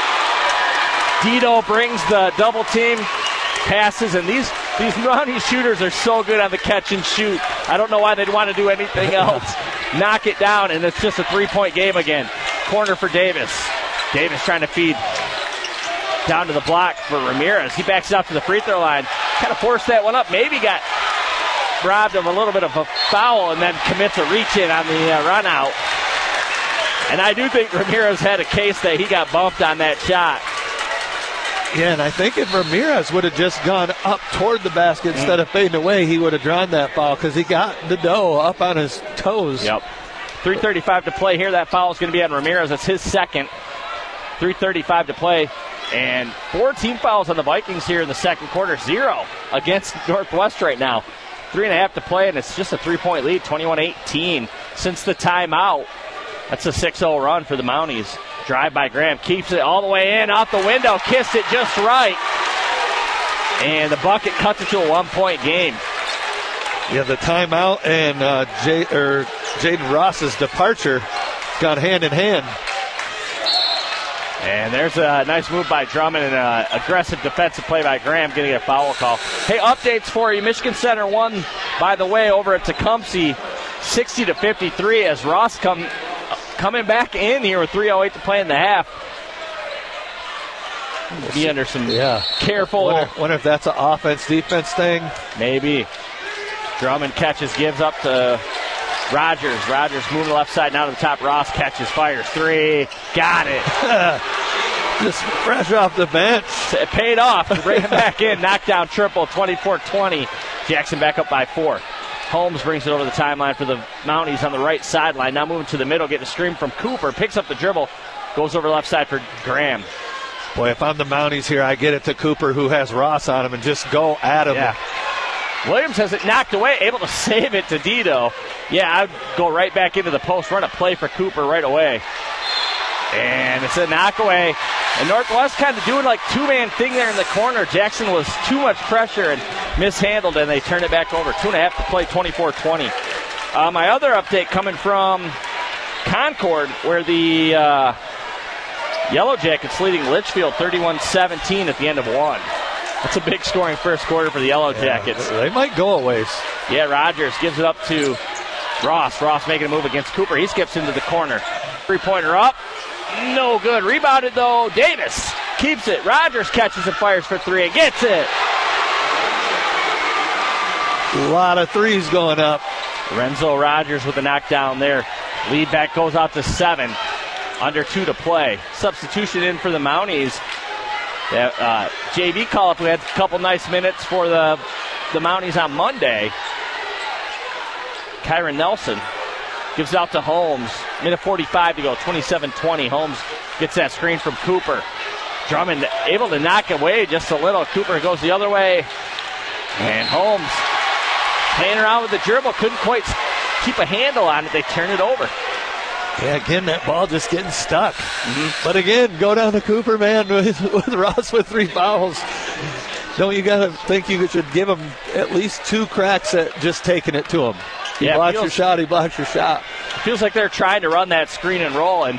Dito brings the double team, passes, and these Mountie shooters are so good on the catch and shoot. I don't know why they'd want to do anything else. Knock it down, and it's just a three-point game again. Corner for Davis. Davis trying to feed down to the block for Ramirez. He backs it out to the free throw line. Kind of forced that one up. Maybe got robbed of a little bit of a foul and then commits a reach-in on the run-out. And I do think Ramirez had a case that he got bumped on that shot. Yeah, and I think if Ramirez would have just gone up toward the basket instead of fading away, he would have drawn that foul because he got Nadeau up on his toes. Yep. 3:35 to play here. That foul is going to be on Ramirez. That's his second. 3:35 to play. And 4 team fouls on the Vikings here in the second quarter. 0 against Northwest right now. 3.5 to play, and it's just a 3-point lead, 21-18 since the timeout. That's a 6-0 run for the Mounties. Drive by Graham, keeps it all the way in, out the window, kissed it just right. And the bucket cuts it to a 1-point game. Yeah, the timeout and Jaden Ross's departure gone hand in hand. And there's a nice move by Drummond and an aggressive defensive play by Graham, getting a foul call. Hey, updates for you. Michigan Center won, by the way, over at Tecumseh, 60-53 as Ross coming back in here with 3:08 to play in the half. We'll be under some careful. Wonder if that's an offense-defense thing. Maybe. Drummond catches, gives up to Rogers. Rogers moving left side now to the top. Ross catches, fires 3. Got it. Just fresh off the bench. It paid off. Bring him back in. Knockdown triple, 24-20. Jackson back up by 4. Holmes brings it over the timeline for the Mounties on the right sideline. Now moving to the middle, getting a screen from Cooper. Picks up the dribble, goes over left side for Graham. Boy, if I'm the Mounties here, I get it to Cooper, who has Ross on him, and just go at him. Yeah. Williams has it knocked away, able to save it to Dito. Yeah, I'd go right back into the post, run a play for Cooper right away. And it's a knockaway. And Northwest kind of doing like two-man thing there in the corner. Jackson was too much pressure and mishandled, and they turn it back over. 2.5 to play, 24-20. My other update coming from Concord, where the Yellow Jackets leading Litchfield 31-17 at the end of 1. That's a big scoring first quarter for the Yellow Jackets. They might go a ways. Yeah, Rogers gives it up to Ross. Ross making a move against Cooper. He skips into the corner. 3-pointer up. No good. Rebounded, though. Davis keeps it. Rogers catches and fires for 3 and gets it. A lot of threes going up. Renzo Rogers with a knockdown there. Lead back goes out to 7. Under 2 to play. Substitution in for the Mounties. JV call-up. We had a couple nice minutes for the Mounties on Monday. Kyron Nelson gives it out to Holmes. Minute 45 to go, 27-20. Holmes gets that screen from Cooper. Drummond able to knock it away just a little. Cooper goes the other way. And Holmes playing around with the dribble. Couldn't quite keep a handle on it. They turn it over. Yeah, again, that ball just getting stuck. Mm-hmm. But again, go down to Cooper, man, with Ross with 3 fouls. Don't you got to think you should give him at least 2 cracks at just taking it to him. He blocks your shot, he blocks your shot. It feels like they're trying to run that screen and roll, and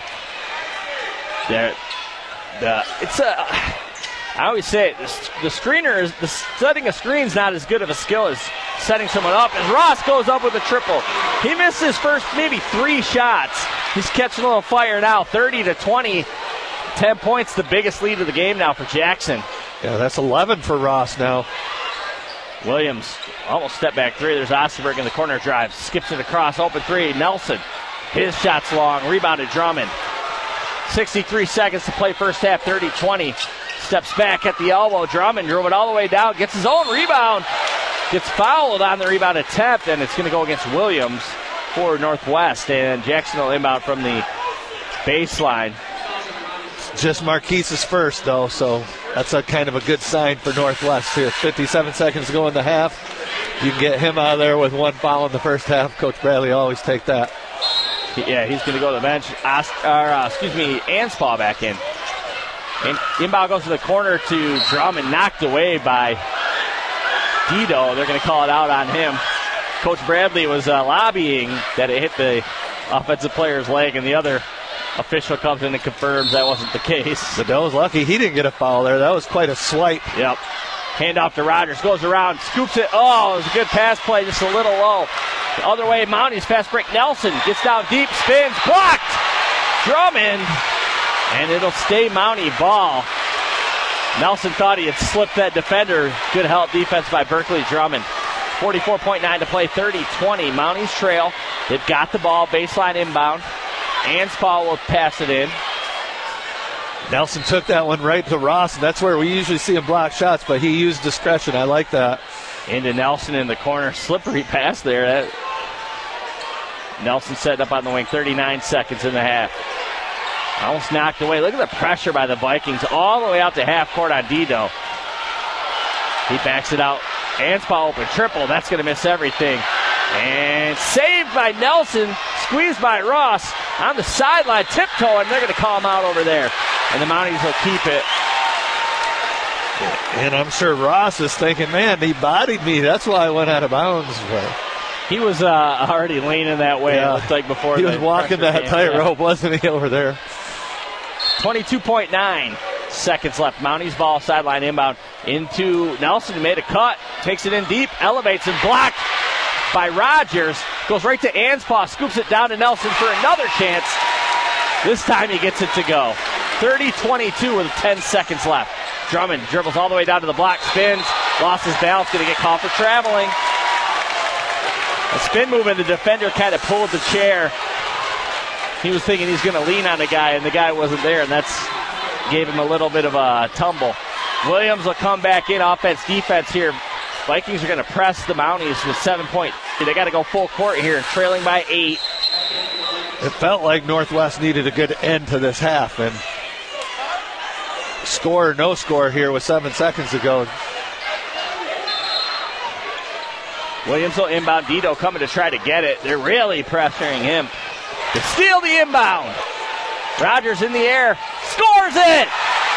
I always say it, the screener is setting a screen's not as good of a skill as setting someone up. And Ross goes up with a triple. He missed his first maybe 3 shots. He's catching a little fire now, 30-20. 10 points, the biggest lead of the game now for Jackson. Yeah, that's 11 for Ross now. Williams almost step back 3. There's Osterberg in the corner drive. Skips it across, open 3. Nelson, his shot's long. Rebounded Drummond. 63 seconds to play first half, 30-20. Steps back at the elbow. Drummond drove it all the way down. Gets his own rebound. Gets fouled on the rebound attempt, and it's going to go against Williams for Northwest. And Jackson will inbound from the baseline. Just Marquise's first, though, so that's a kind of a good sign for Northwest here. 57 seconds to go in the half. You can get him out of there with 1 foul in the first half. Coach Bradley always take that. Yeah, he's going to go to the bench. Anspaugh back in. And inbound goes to the corner to Drummond, knocked away by Dito. They're going to call it out on him. Coach Bradley was lobbying that it hit the offensive player's leg, and the other official comes in and confirms that wasn't the case. Nadeau's lucky he didn't get a foul there. That was quite a swipe. Yep. Hand off to Rogers. Goes around, scoops it. Oh, it was a good pass play, just a little low. The other way, Mounties fast break. Nelson gets down deep, spins, blocked. Drummond, and it'll stay Mountie ball. Nelson thought he had slipped that defender. Good help defense by Berkeley Drummond. 44.9 to play, 30-20. Mounties trail. They've got the ball, baseline inbound. Anspaugh will pass it in. Nelson took that one right to Ross, and that's where we usually see him block shots, but he used discretion. I like that. Into Nelson in the corner. Slippery pass there. Nelson set up on the wing. 39 seconds in the half. Almost knocked away. Look at the pressure by the Vikings all the way out to half court on Dido. He backs it out. Anspaugh open triple. That's going to miss everything. And saved by Nelson. Squeezed by Ross on the sideline. Tiptoeing. They're going to call him out over there. And the Mounties will keep it. And I'm sure Ross is thinking, man, he bodied me. That's why I went out of bounds. He was already leaning that way, yeah. It looked like before. He was walking that tightrope, wasn't he, over there? 22.9 seconds left. Mounties ball, sideline inbound into Nelson, who made a cut. Takes it in deep, elevates and blocked by Rogers. Goes right to Anspaugh, scoops it down to Nelson for another chance. This time he gets it to go. 30-22 with 10 seconds left. Drummond dribbles all the way down to the block, spins, lost his balance, going to get called for traveling. A spin move, and the defender kind of pulled the chair. He was thinking he's going to lean on the guy, and the guy wasn't there, and that's gave him a little bit of a tumble. Williams will come back in, offense, defense here. Vikings are going to press the Mounties with 7 points. They got to go full court here, trailing by 8. It felt like Northwest needed a good end to this half, and score or no score here with 7 seconds to go. Williams will inbound. Dido coming to try to get it. They're really pressuring him to steal the inbound. Rogers in the air. Scores it!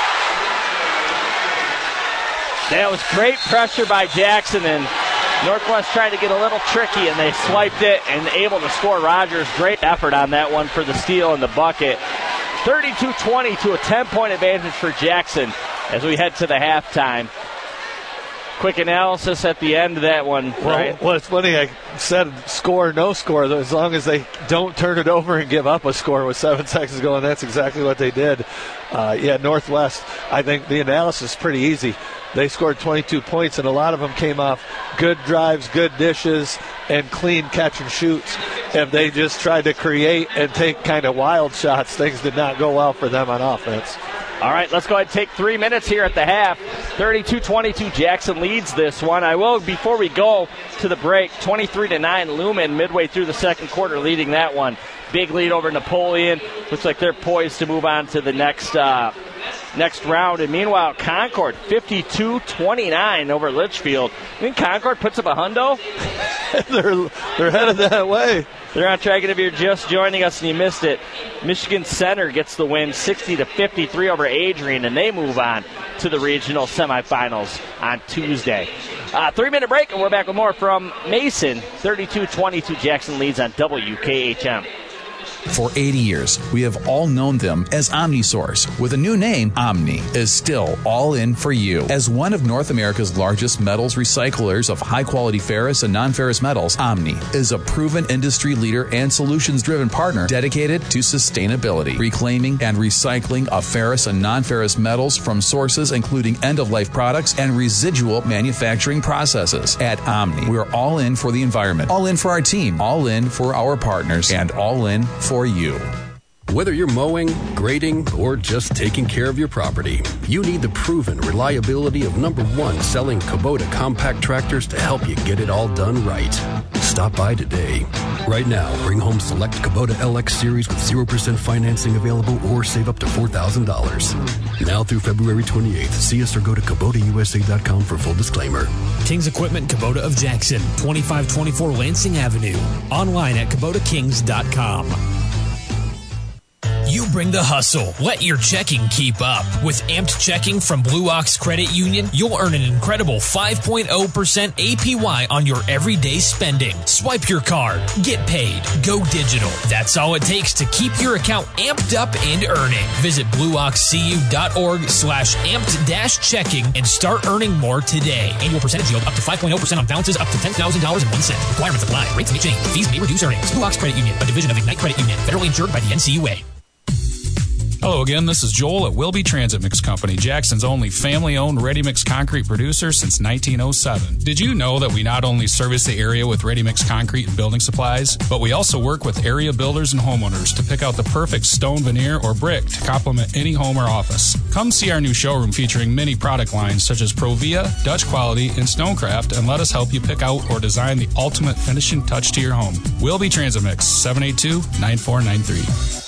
That was great pressure by Jackson, and Northwest tried to get a little tricky, and they swiped it and able to score. Rogers, great effort on that one for the steal and the bucket. 32-20 to a 10-point advantage for Jackson as we head to the halftime. Quick analysis at the end of that one. Well, it's funny. I said score, no score, as long as they don't turn it over and give up a score with 7 seconds to go, and that's exactly what they did. Northwest, I think the analysis is pretty easy. They scored 22 points, and a lot of them came off good drives, good dishes, and clean catch and shoots. If they just tried to create and take kind of wild shots, things did not go well for them on offense. All right, let's go ahead and take 3 minutes here at the half. 32-22, Jackson leads this one. I will, before we go to the break, 23-9, Lumen midway through the second quarter leading that one. Big lead over Napoleon. Looks like they're poised to move on to the next round. And meanwhile, Concord, 52-29 over Litchfield. I think Concord puts up a hundo. They're headed that way. They're on track, and if you're just joining us and you missed it, Michigan Center gets the win 60-53 over Adrian, and they move on to the regional semifinals on Tuesday. 3-minute break, and we're back with more from Mason. 32-22, Jackson leads on WKHM. For 80 years, we have all known them as OmniSource. With a new name, Omni is still all in for you. As one of North America's largest metals recyclers of high-quality ferrous and non-ferrous metals, Omni is a proven industry leader and solutions-driven partner dedicated to sustainability, reclaiming and recycling of ferrous and non-ferrous metals from sources including end-of-life products and residual manufacturing processes. At Omni, we're all in for the environment, all in for our team, all in for our partners, and all in for you. Whether you're mowing, grading, or just taking care of your property, you need the proven reliability of #1 selling Kubota compact tractors to help you get it all done right. Stop by today. Right now, bring home select Kubota LX series with 0% financing available or save up to $4,000. Now through February 28th, see us or go to KubotaUSA.com for full disclaimer. King's Equipment Kubota of Jackson, 2524 Lansing Avenue. Online at KubotaKings.com. You bring the hustle. Let your checking keep up. With Amped Checking from Blue Ox Credit Union, you'll earn an incredible 5.0% APY on your everyday spending. Swipe your card. Get paid. Go digital. That's all it takes to keep your account amped up and earning. Visit blueoxcu.org/amped-checking and start earning more today. Annual percentage yield up to 5.0% on balances up to $10,000.01. Requirements apply. Rates may change. Fees may reduce earnings. Blue Ox Credit Union, a division of Ignite Credit Union. Federally insured by the NCUA. Hello again, this is Joel at Wilby Transit Mix Company, Jackson's only family-owned ready-mix concrete producer since 1907. Did you know that we not only service the area with ready-mix concrete and building supplies, but we also work with area builders and homeowners to pick out the perfect stone veneer or brick to complement any home or office. Come see our new showroom featuring many product lines such as Provia, Dutch Quality, and Stonecraft, and let us help you pick out or design the ultimate finishing touch to your home. Wilby Transit Mix, 782-9493.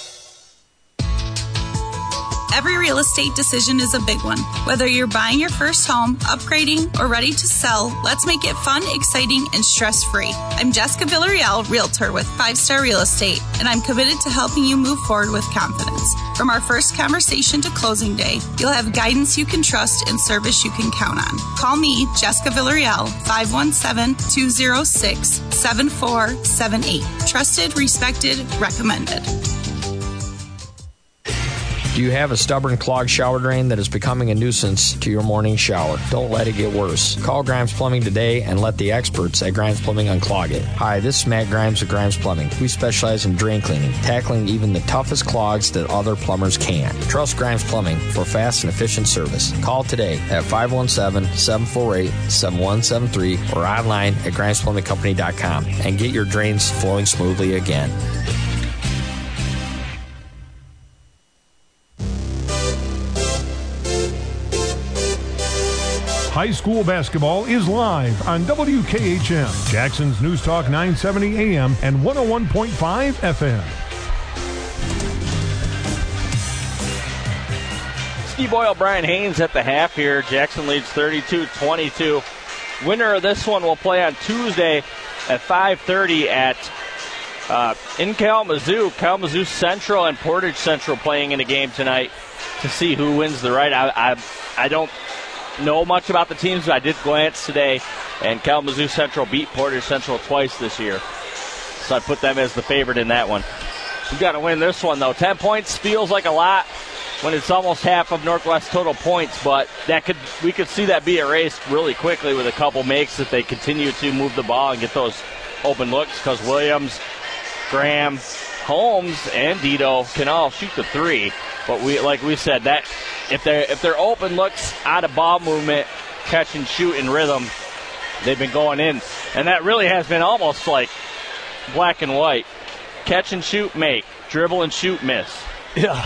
Every real estate decision is a big one. Whether you're buying your first home, upgrading, or ready to sell, let's make it fun, exciting, and stress-free. I'm Jessica Villarreal, Realtor with 5 Star Real Estate, and I'm committed to helping you move forward with confidence. From our first conversation to closing day, you'll have guidance you can trust and service you can count on. Call me, Jessica Villarreal, 517-206-7478. Trusted, respected, recommended. Do you have a stubborn clogged shower drain that is becoming a nuisance to your morning shower? Don't let it get worse. Call Grimes Plumbing today and let the experts at Grimes Plumbing unclog it. Hi, this is Matt Grimes with Grimes Plumbing. We specialize in drain cleaning, tackling even the toughest clogs that other plumbers can't. Trust Grimes Plumbing for fast and efficient service. Call today at 517-748-7173 or online at GrimesPlumbingCompany.com and get your drains flowing smoothly again. High school basketball is live on WKHM, Jackson's News Talk 970 AM and 101.5 FM. Steve Boyle, Brian Haynes at the half here. Jackson leads 32-22. Winner of this one will play on Tuesday at 5:30 at in Kalamazoo. Kalamazoo Central and Portage Central playing in a game tonight to see who wins the right. I don't know much about the teams, but I did glance today, and Kalamazoo Central beat Portage Central twice this year. So I put them as the favorite in that one. We've got to win this one, though. 10 points feels like a lot when it's almost half of Northwest total points, but we could see that be erased really quickly with a couple makes if they continue to move the ball and get those open looks, because Williams, Graham, Holmes, and Dito can all shoot the three. But like we said, that if they're open looks out of ball movement, catch and shoot in rhythm, they've been going in. And that really has been almost like black and white. Catch and shoot, make. Dribble and shoot, miss. Yeah.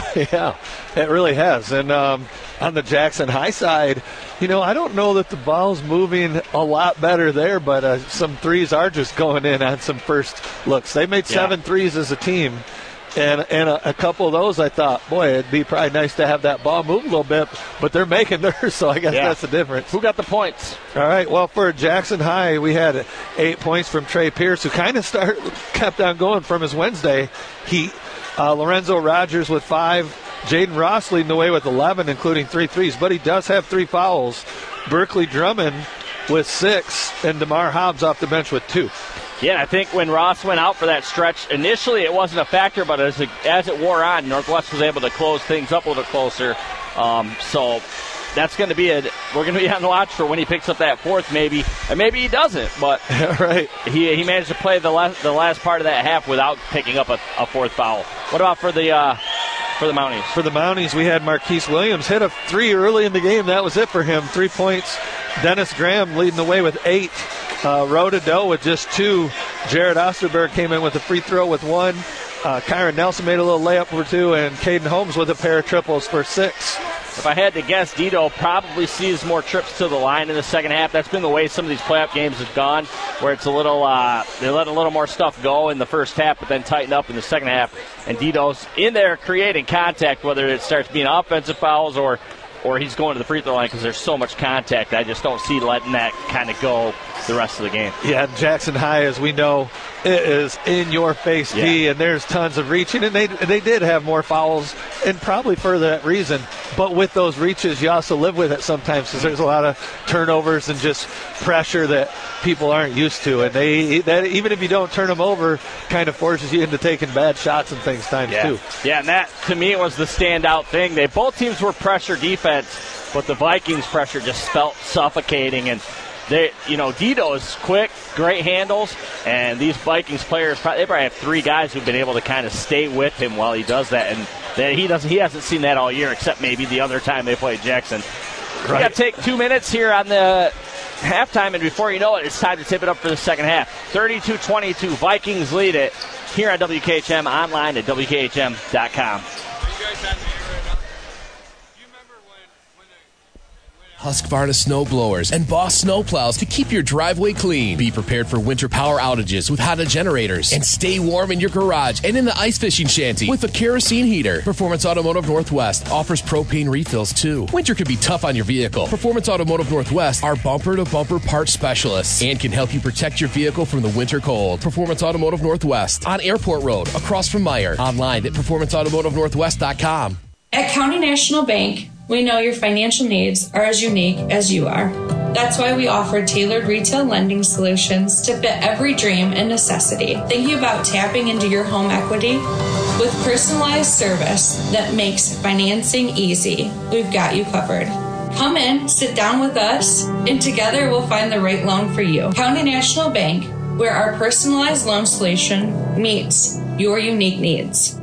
It really has. And on the Jackson High side, I don't know that the ball's moving a lot better there, but some threes are just going in on some first looks. They made 7 threes as a team. And a couple of those, I thought, boy, it'd be probably nice to have that ball move a little bit, but they're making theirs, so I guess that's the difference. Who got the points? All right, well, for Jackson High, we had 8 points from Trey Pierce, who kind of kept on going from his Wednesday heat. Lorenzo Rogers with 5. Jaden Ross leading the way with 11, including 3 threes, but he does have 3 fouls. Berkeley Drummond with 6, and DeMar Hobbs off the bench with 2. Yeah, I think when Ross went out for that stretch, initially it wasn't a factor, but as it wore on, Northwest was able to close things up a little closer. So that's going to be we're going to be on the watch for when he picks up that fourth, maybe, and maybe he doesn't. But right, he managed to play the last part of that half without picking up a fourth foul. What about for the Mounties? For the Mounties, we had Marquise Williams hit a 3 early in the game. That was it for him. 3 points. Dennis Graham leading the way with 8. Rhoda Doe with just 2. Jared Osterberg came in with a free throw with 1. Kyron Nelson made a little layup for 2. And Caden Holmes with a pair of triples for 6. If I had to guess, Dito probably sees more trips to the line in the second half. That's been the way some of these playoff games have gone, where it's a little they let a little more stuff go in the first half, but then tighten up in the second half. And Dito's in there creating contact, whether it starts being offensive fouls or he's going to the free throw line, because there's so much contact. I just don't see letting that kind of go the rest of the game. Yeah, Jackson High, as we know, is in your face D, and there's tons of reaching, and they did have more fouls, and probably for that reason. But with those reaches, you also live with it sometimes, because there's a lot of turnovers and just pressure that people aren't used to, and that even if you don't turn them over, kind of forces you into taking bad shots and things too. Yeah, and that to me was the standout thing. Both teams were pressure defense, but the Vikings pressure just felt suffocating, and Dito is quick, great handles, and these Vikings players, they probably have 3 guys who've been able to kind of stay with him while he does that. And He hasn't seen that all year, except maybe the other time they played Jackson. Right. We got to take 2 minutes here on the halftime, and before you know it, it's time to tip it up for the second half. 32-22, Vikings lead it here on WKHM, online at WKHM.com. Husqvarna snow blowers and Boss snow plows to keep your driveway clean. Be prepared for winter power outages with Honda generators, and stay warm in your garage and in the ice fishing shanty with a kerosene heater. Performance Automotive Northwest offers propane refills too. Winter could be tough on your vehicle. Performance Automotive Northwest are bumper-to-bumper parts specialists and can help you protect your vehicle from the winter cold. Performance Automotive Northwest on Airport Road, across from Meyer. Online at performanceautomotivenorthwest.com. At County National Bank, we know your financial needs are as unique as you are. That's why we offer tailored retail lending solutions to fit every dream and necessity. Thinking about tapping into your home equity? With personalized service that makes financing easy, we've got you covered. Come in, sit down with us, and together we'll find the right loan for you. County National Bank, where our personalized loan solution meets your unique needs.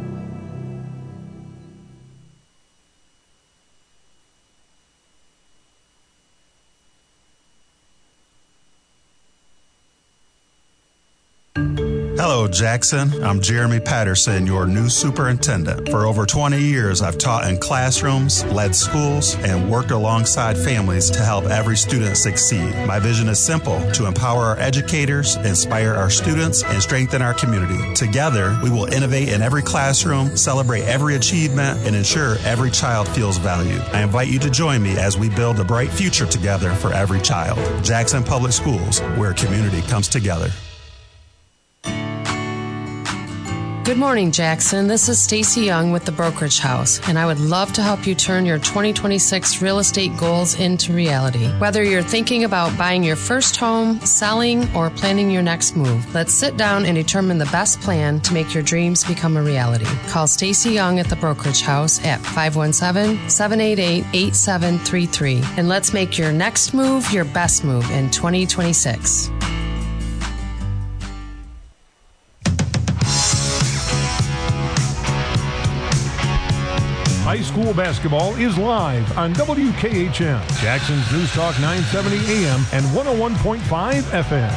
Hello, Jackson. I'm Jeremy Patterson, your new superintendent. For over 20 years, I've taught in classrooms, led schools, and worked alongside families to help every student succeed. My vision is simple: to empower our educators, inspire our students, and strengthen our community. Together, we will innovate in every classroom, celebrate every achievement, and ensure every child feels valued. I invite you to join me as we build a bright future together for every child. Jackson Public Schools, where community comes together. Good morning, Jackson. This is Stacy Young with the Brokerage House, and I would love to help you turn your 2026 real estate goals into reality. Whether you're thinking about buying your first home, selling, or planning your next move, let's sit down and determine the best plan to make your dreams become a reality. Call Stacy Young at the Brokerage House at 517-788-8733, and let's make your next move your best move in 2026. High school basketball is live on WKHM, Jackson's News Talk 970 AM and 101.5 FM.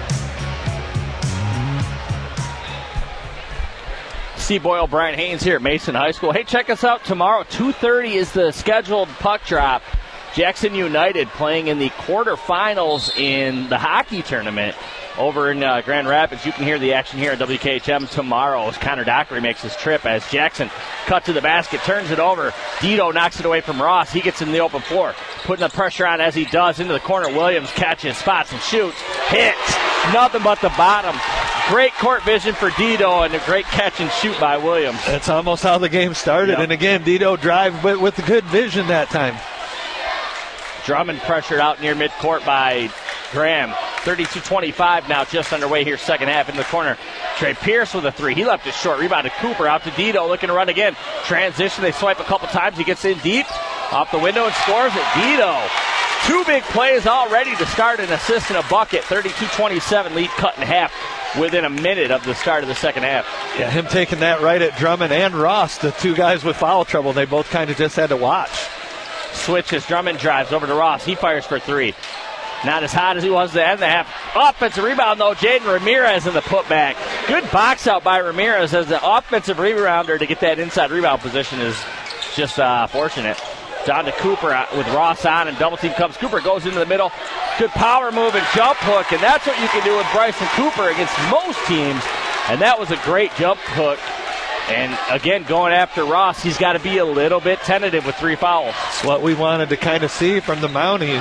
Steve Boyle, Brian Haynes here at Mason High School. Hey, check us out tomorrow. 2:30 is the scheduled puck drop. Jackson United playing in the quarterfinals in the hockey tournament over in Grand Rapids. You can hear the action here at WKHM tomorrow as Connor Dockery makes his trip as Jackson cut to the basket, turns it over. Dito knocks it away from Ross. He gets in the open floor, putting the pressure on as he does. Into the corner, Williams catches, spots, and shoots. Hits. Nothing but the bottom. Great court vision for Dito and a great catch and shoot by Williams. That's almost how the game started. Yep. And again, Dito drive with the good vision that time. Drummond pressured out near midcourt by Graham. 32-25 now, just underway here, second half. In the corner, Trey Pierce with a three. He left it short. Rebounded Cooper out to Dito, looking to run again. Transition, they swipe a couple times. He gets in deep, off the window and scores it. Dito, two big plays already to start an assist and a bucket. 32-27, lead cut in half within a minute of the start of the second half. Yeah, him taking that right at Drummond and Ross, the two guys with foul trouble. They both kind of just had to watch. Switches, Drummond drives over to Ross. He fires for three. Not as hot as he was at the end of the half. Offensive rebound, though. Jaden Ramirez in the putback. Good box out by Ramirez as the offensive rebounder to get that inside rebound position is just fortunate. Down to Cooper with Ross on, and double team comes. Cooper goes into the middle. Good power move and jump hook, and that's what you can do with Bryson Cooper against most teams. And that was a great jump hook. And, again, going after Ross, he's got to be a little bit tentative with three fouls. That's what we wanted to kind of see from the Mounties.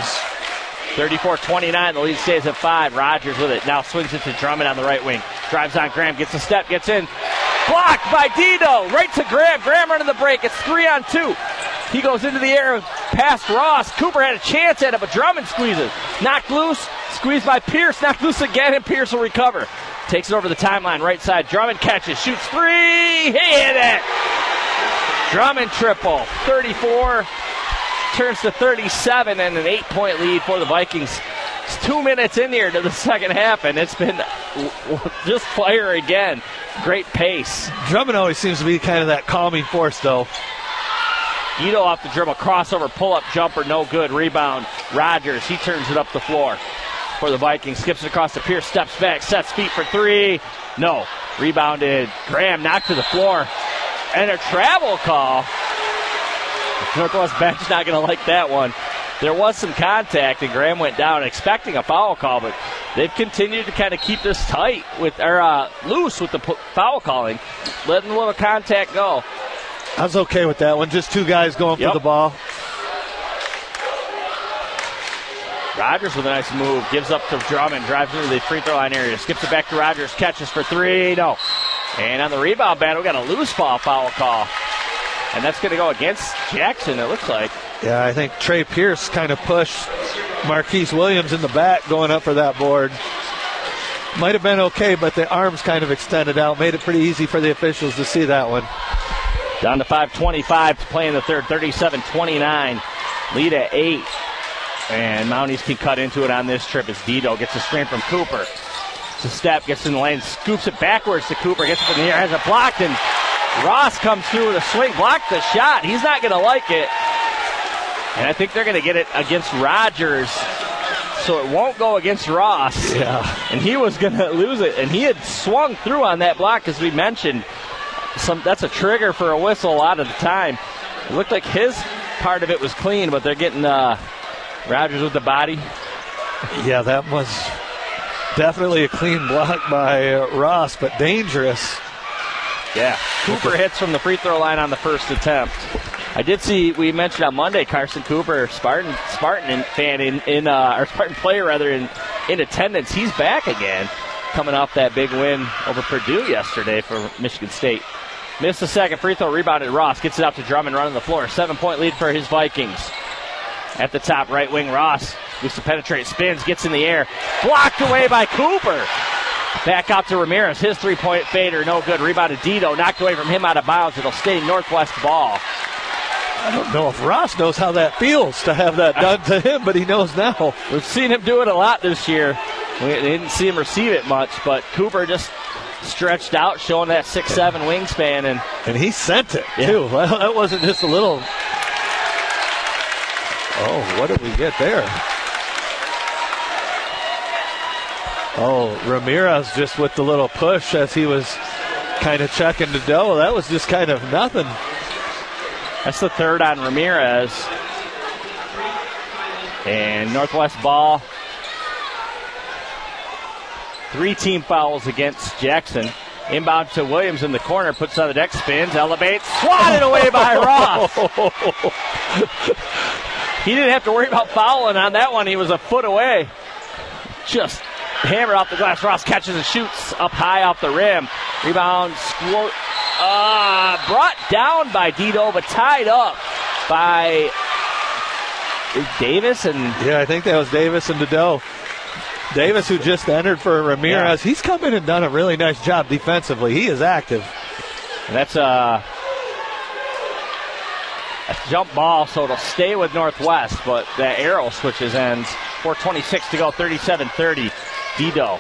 34-29, the lead stays at 5. Rogers with it. Now swings it to Drummond on the right wing. Drives on Graham, gets a step, gets in. Blocked by Dito. Right to Graham. Graham running the break. It's 3-on-2. He goes into the air past Ross. Cooper had a chance at it, but Drummond squeezes. Knocked loose. Squeezed by Pierce. Knocked loose again, and Pierce will recover. Takes it over the timeline, right side. Drummond catches, shoots three. He hit it. Drummond triple. 34 turns to 37, and an 8-point lead for the Vikings. It's 2 minutes in here to the second half, and it's been just fire again. great pace. Drummond always seems to be kind of that calming force, though. Dito off the dribble, crossover, pull-up jumper, no good. Rebound, Rogers, he turns it up the floor for the Vikings. Skips it across to Pierce, steps back, sets feet for three. No. Rebounded. Graham knocked to the floor. And a travel call. Northwest bench not going to like that one. There was some contact, and Graham went down expecting a foul call, but they've continued to kind of keep this tight loose with the foul calling, letting a little contact go. I was okay with that one. Just two guys going for the ball. Rogers with a nice move. Gives up to Drummond. Drives into the free throw line area. Skips it back to Rogers. Catches for three. No. And on the rebound battle, we got a loose ball foul call. And that's going to go against Jackson, it looks like. Yeah, I think Trey Pierce kind of pushed Marquise Williams in the back going up for that board. Might have been okay, but the arms kind of extended out. Made it pretty easy for the officials to see that one. Down to 5:25 to play in the third. 37-29. Lead at 8. And Mounties can cut into it on this trip as Dito gets a screen from Cooper. It's a step, gets in the lane, scoops it backwards to Cooper, gets it in the air, has it blocked, and Ross comes through with a swing, blocked the shot. He's not going to like it. And I think they're going to get it against Rogers, so it won't go against Ross. Yeah. And he was going to lose it. And he had swung through on that block, as we mentioned. That's a trigger for a whistle a lot of the time. It looked like his part of it was clean, but they're getting Rogers with the body. Yeah, that was definitely a clean block by Ross, but dangerous. Yeah, Cooper hits from the free throw line on the first attempt. I did see, we mentioned on Monday, Carson Cooper, Spartan fan Spartan player in attendance. He's back again, coming off that big win over Purdue yesterday for Michigan State. Missed the second free throw, rebounded Ross, gets it out to Drummond running the floor. 7-point lead for his Vikings. At the top, right wing, Ross moves to penetrate, spins, gets in the air, blocked away by Cooper. Back out to Ramirez, his three-point fader, no good. Rebounded Dito, knocked away from him out of bounds. It'll stay Northwest ball. I don't know if Ross knows how that feels to have that done to him, but he knows now. We've seen him do it a lot this year. We didn't see him receive it much, but Cooper just stretched out, showing that 6'7" wingspan. And he sent it, too. Well, that wasn't just a little... Oh, what did we get there? Oh, Ramirez just with the little push as he was kind of checking the dough. That was just kind of nothing. That's the third on Ramirez. And Northwest ball. 3 team fouls against Jackson. Inbound to Williams in the corner, puts on the deck, spins, elevates, swatted away by Ross. He didn't have to worry about fouling on that one. He was a foot away. Just hammered off the glass. Ross catches and shoots up high off the rim. Rebound, brought down by Dito, but tied up by Davis. Yeah, I think that was Davis and Dito. Davis, who just entered for Ramirez, he's come in and done a really nice job defensively. He is active. And that's a jump ball, so it'll stay with Northwest, but that arrow switches ends. 4:26 to go, 37-30. Dito.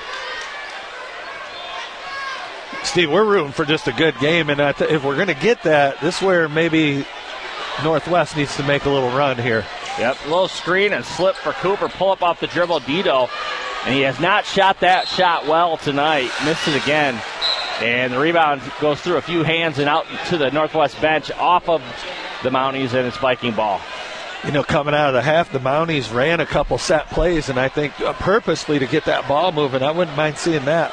Steve, we're rooting for just a good game, and if we're going to get that, this is where maybe Northwest needs to make a little run here. Yep, a little screen and slip for Cooper. Pull up off the dribble, Dito. And he has not shot that shot well tonight. Missed it again. And the rebound goes through a few hands and out to the Northwest bench off of the Mounties, and it's Viking ball. You know, coming out of the half, the Mounties ran a couple set plays, and I think purposely to get that ball moving. I wouldn't mind seeing that.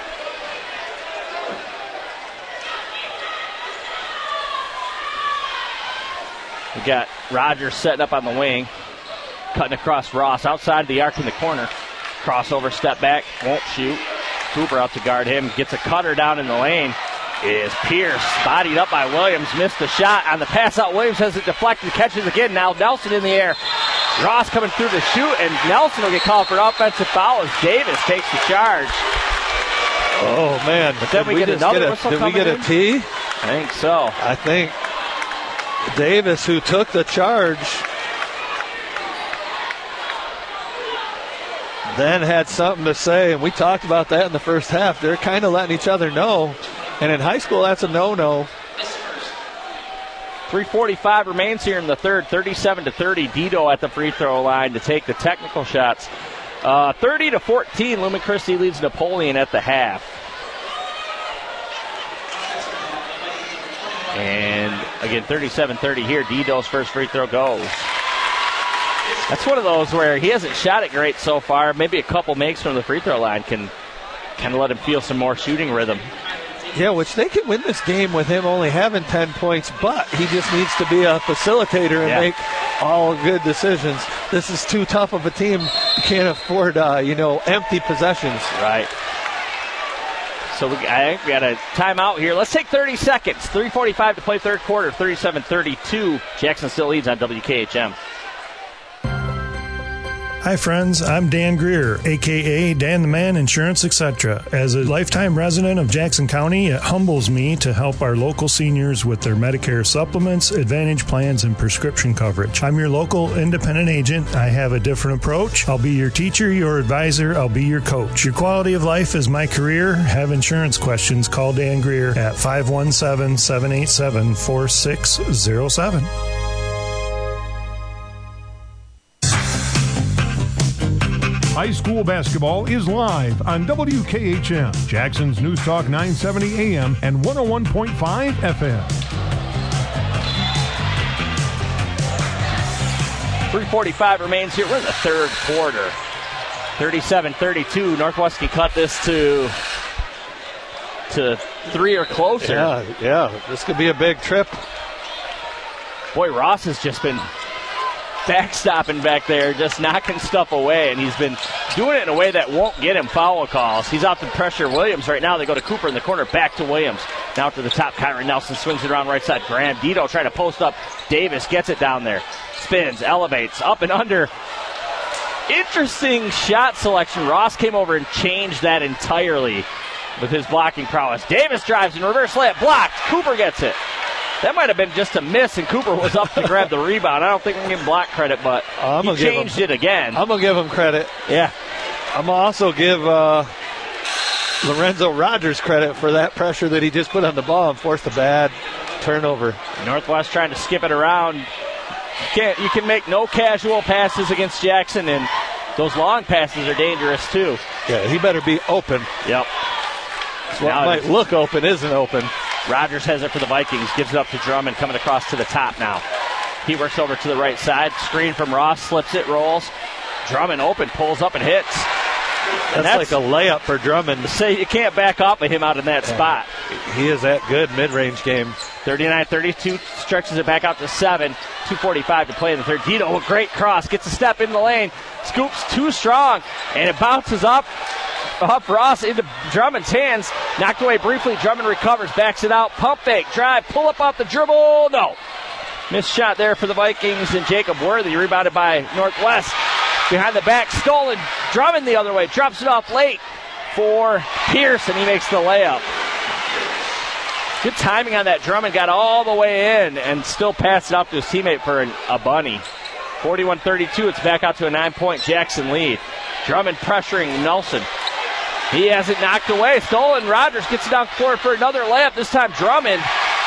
We got Rogers setting up on the wing, cutting across Ross outside the arc in the corner. Crossover, step back, won't shoot. Cooper out to guard him, gets a cutter down in the lane. Is Pierce, bodied up by Williams, missed the shot on the pass out. Williams has it deflected, catches again. Now Nelson in the air. Ross coming through the shoot, and Nelson will get called for an offensive foul as Davis takes the charge. Oh, man. But then we get another whistle coming in. Did we get a T? I think so. I think Davis, who took the charge, then had something to say, and we talked about that in the first half. They're kind of letting each other know And in high school, that's a no-no. 3:45 remains here in the third. 37-30. Dido at the free throw line to take the technical shots. 30-14. Lumen Christi leads Napoleon at the half. And again, 37-30 here. Dido's first free throw goes. That's one of those where he hasn't shot it great so far. Maybe a couple makes from the free throw line can kind of let him feel some more shooting rhythm. Yeah, which they can win this game with him only having 10 points, but he just needs to be a facilitator and make all good decisions. This is too tough of a team. You can't afford, empty possessions. Right. So I think we got a timeout here. Let's take 30 seconds. 3:45 to play third quarter. 37-32. Jackson still leads on WKHM. Hi friends, I'm Dan Greer, a.k.a. Dan the Man Insurance, etc. As a lifetime resident of Jackson County, it humbles me to help our local seniors with their Medicare supplements, Advantage plans, and prescription coverage. I'm your local independent agent. I have a different approach. I'll be your teacher, your advisor, I'll be your coach. Your quality of life is my career. Have insurance questions, call Dan Greer at 517-787-4607. High school basketball is live on WKHM, Jackson's News Talk 970 AM and 101.5 FM. 3:45 remains here. We're in the third quarter. 37-32. Northwest can cut this to 3 or closer. Yeah. This could be a big trip. Boy, Ross has just been backstopping back there, just knocking stuff away, and he's been doing it in a way that won't get him foul calls. He's out to pressure Williams right now. They go to Cooper in the corner, back to Williams. Now to the top, Kyron Nelson swings it around right side. Graham Dido trying to post up. Davis gets it down there. Spins, elevates, up and under. Interesting shot selection. Ross came over and changed that entirely with his blocking prowess. Davis drives in reverse layup, blocked. Cooper gets it. That might have been just a miss, and Cooper was up to grab the rebound. I don't think we can give him block credit, but he changed it again. I'm going to give him credit. Yeah. I'm going to also give Lorenzo Rogers credit for that pressure that he just put on the ball and forced a bad turnover. Northwest trying to skip it around. You can make no casual passes against Jackson, and those long passes are dangerous too. Yeah, he better be open. Yep. What might look open isn't open. Rogers has it for the Vikings, gives it up to Drummond, coming across to the top now. He works over to the right side, screen from Ross, slips it, rolls. Drummond open, pulls up and hits. That's like a layup for Drummond. Say you can't back up with him out in that spot. He is that good mid-range game. 39-32, stretches it back out to 7. 2:45 to play in the third. Dido, a great cross, gets a step in the lane, scoops too strong, and it bounces up Ross into Drummond's hands. Knocked away briefly. Drummond recovers, backs it out. Pump fake, drive, pull up off the dribble. No. Missed shot there for the Vikings, and Jacob Worthy rebounded by Northwest. Behind the back, stolen. Drummond the other way. Drops it off late for Pierce, and he makes the layup. Good timing on that. Drummond got all the way in and still passed it off to his teammate for a bunny. 41-32. It's back out to a 9-point Jackson lead. Drummond pressuring Nelson. He has it knocked away. Stolen. Rogers gets it down court for another layup. This time Drummond.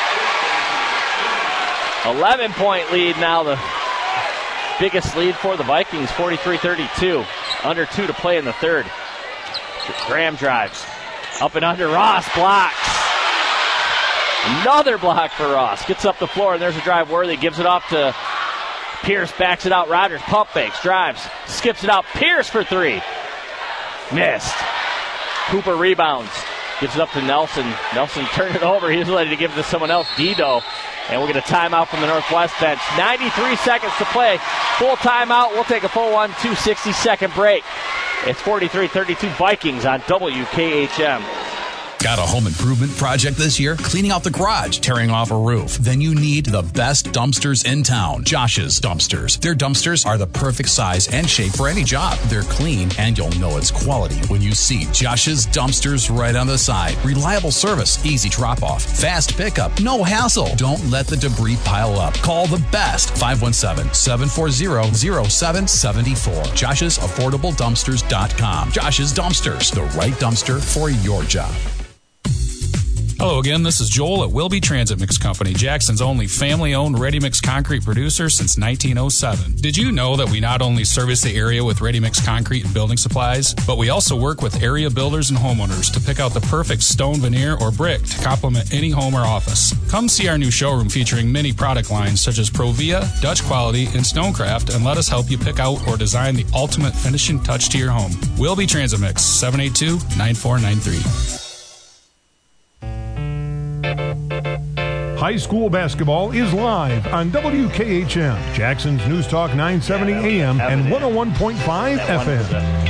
11-point lead now. The biggest lead for the Vikings. 43-32. Under 2 to play in the third. Graham drives. Up and under. Ross blocks. Another block for Ross. Gets up the floor, and there's a drive. Worthy gives it off to Pierce. Backs it out. Rogers pump fakes. Drives. Skips it out. Pierce for 3. Missed. Cooper rebounds. Gives it up to Nelson. Nelson turned it over. He was ready to give it to someone else. Dido. And we'll get a timeout from the Northwest bench. 93 seconds to play. Full timeout. We'll take a full 260-second break. It's 43-32 Vikings on WKHM. Got a home improvement project this year? Cleaning out the garage, tearing off a roof? Then you need the best dumpsters in town, Josh's Dumpsters. Their dumpsters are the perfect size and shape for any job. They're clean, and you'll know it's quality when you see Josh's Dumpsters right on the side. Reliable service, easy drop-off, fast pickup, no hassle. Don't let the debris pile up. Call the best, 517-740-0774. Josh'sAffordableDumpsters.com. Josh's Dumpsters, the right dumpster for your job. Hello again, this is Joel at Wilby Transit Mix Company, Jackson's only family-owned ready-mix concrete producer since 1907. Did you know that we not only service the area with ready-mix concrete and building supplies, but we also work with area builders and homeowners to pick out the perfect stone veneer or brick to complement any home or office. Come see our new showroom featuring many product lines such as Provia, Dutch Quality, and Stonecraft, and let us help you pick out or design the ultimate finishing touch to your home. Wilby Transit Mix, 782-9493. High school basketball is live on WKHM, Jackson's News Talk 970 AM and 101.5 FM.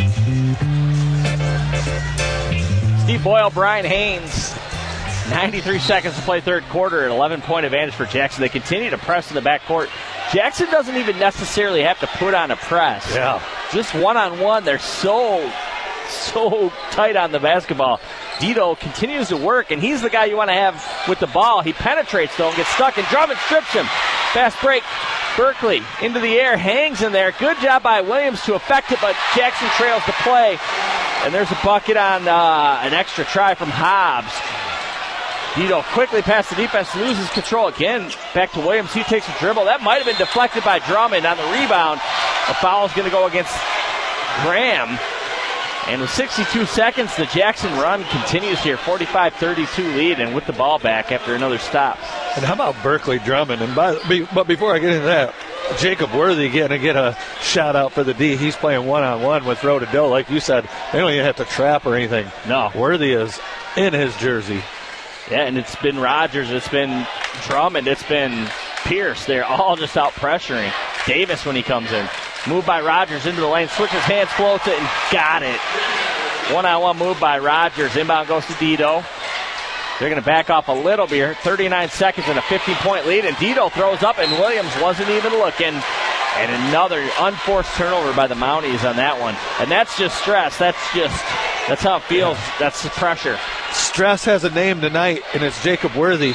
Steve Boyle, Brian Haynes, 93 seconds to play third quarter, an 11-point advantage for Jackson. They continue to press in the backcourt. Jackson doesn't even necessarily have to put on a press. Yeah. Just one-on-one, they're so tight on the basketball. Dito continues to work, and he's the guy you want to have with the ball. He penetrates, though, and gets stuck, and Drummond strips him. Fast break. Berkeley into the air, hangs in there. Good job by Williams to affect it, but Jackson trails the play. And there's a bucket on an extra try from Hobbs. Dito quickly past the defense, loses control again. Back to Williams. He takes a dribble. That might have been deflected by Drummond on the rebound. A foul is going to go against Graham. And with 62 seconds, the Jackson run continues here. 45-32 lead, and with the ball back after another stop. And how about Berkeley Drummond? But before I get into that, Jacob Worthy going to get a shout out for the D. He's playing one-on-one with Rodadell. Like you said, they don't even have to trap or anything. No. Worthy is in his jersey. Yeah, and it's been Rogers, it's been Drummond, it's been Pierce. They're all just out pressuring. Davis when he comes in. Move by Rogers into the lane, switches hands, floats it, and got it. One-on-one move by Rogers. Inbound goes to Dito. They're going to back off a little bit here. 39 seconds and a 15-point lead, and Dito throws up, and Williams wasn't even looking. And another unforced turnover by the Mounties on that one. And that's just stress. That's how it feels. Yeah. That's the pressure. Stress has a name tonight, and it's Jacob Worthy.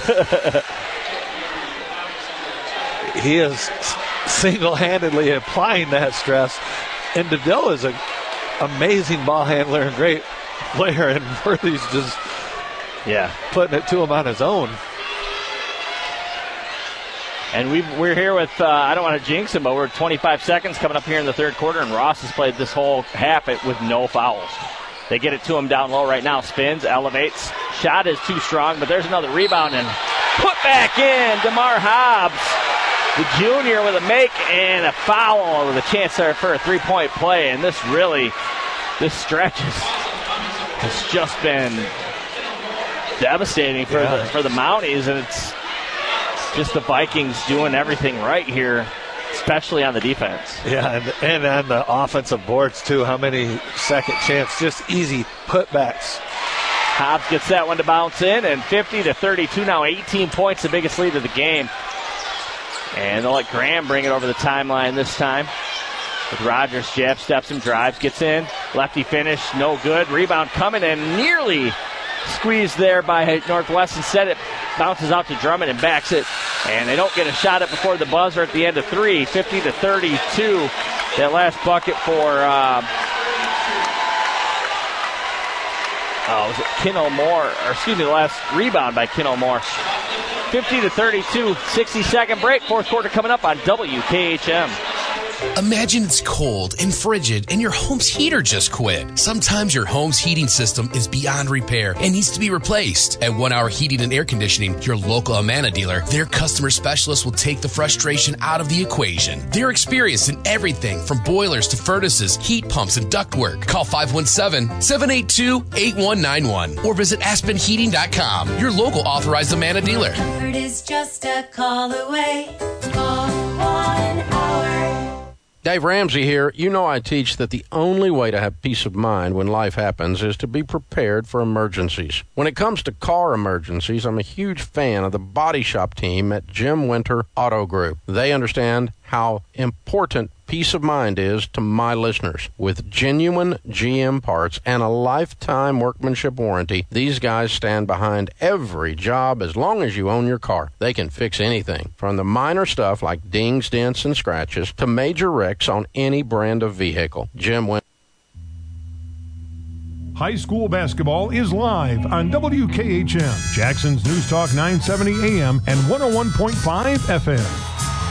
He is single-handedly applying that stress. And DeVille is an amazing ball handler and great player, and Worthy's just putting it to him on his own. And we're here with, I don't want to jinx him, but we're 25 seconds coming up here in the third quarter, and Ross has played this whole half with no fouls. They get it to him down low right now. Spins, elevates. Shot is too strong, but there's another rebound, and put back in. DeMar Hobbs, the junior, with a make and a foul with a chance there for a three-point play. And this stretch has just been devastating for the Mounties, and it's just the Vikings doing everything right here, especially on the defense. Yeah, and on the offensive boards, too. How many second chance, just easy putbacks. Hobbs gets that one to bounce in, and 50-32 now, 18 points, the biggest lead of the game. And they'll let Graham bring it over the timeline this time. With Rogers, jab steps him, drives, gets in. Lefty finish, no good. Rebound coming, and nearly squeezed there by Northwest. Instead, it bounces out to Drummond and backs it. And they don't get a shot at before the buzzer at the end of three. 50-32. That last bucket for, was it Kinnell Moore? Or excuse me, the last rebound by Kinnell Moore. 50-32, 60-second break. Fourth quarter coming up on WKHM. Imagine it's cold and frigid and your home's heater just quit. Sometimes your home's heating system is beyond repair and needs to be replaced. At 1 Hour Heating and Air Conditioning, your local Amana dealer, their customer specialist will take the frustration out of the equation. They're experienced in everything from boilers to furnaces, heat pumps, and ductwork. Call 517-782-8191 or visit aspenheating.com, your local authorized Amana dealer. Comfort is just a call away. Call 1 Hour. Dave Ramsey here. You know I teach that the only way to have peace of mind when life happens is to be prepared for emergencies. When it comes to car emergencies, I'm a huge fan of the body shop team at Jim Winter Auto Group. They understand how important peace of mind is to my listeners. With genuine GM parts and a lifetime workmanship warranty, these guys stand behind every job as long as you own your car. They can fix anything, from the minor stuff like dings, dents, and scratches to major wrecks on any brand of vehicle. Jim Winter. High school basketball is live on WKHM, Jackson's News Talk 970 AM and 101.5 FM.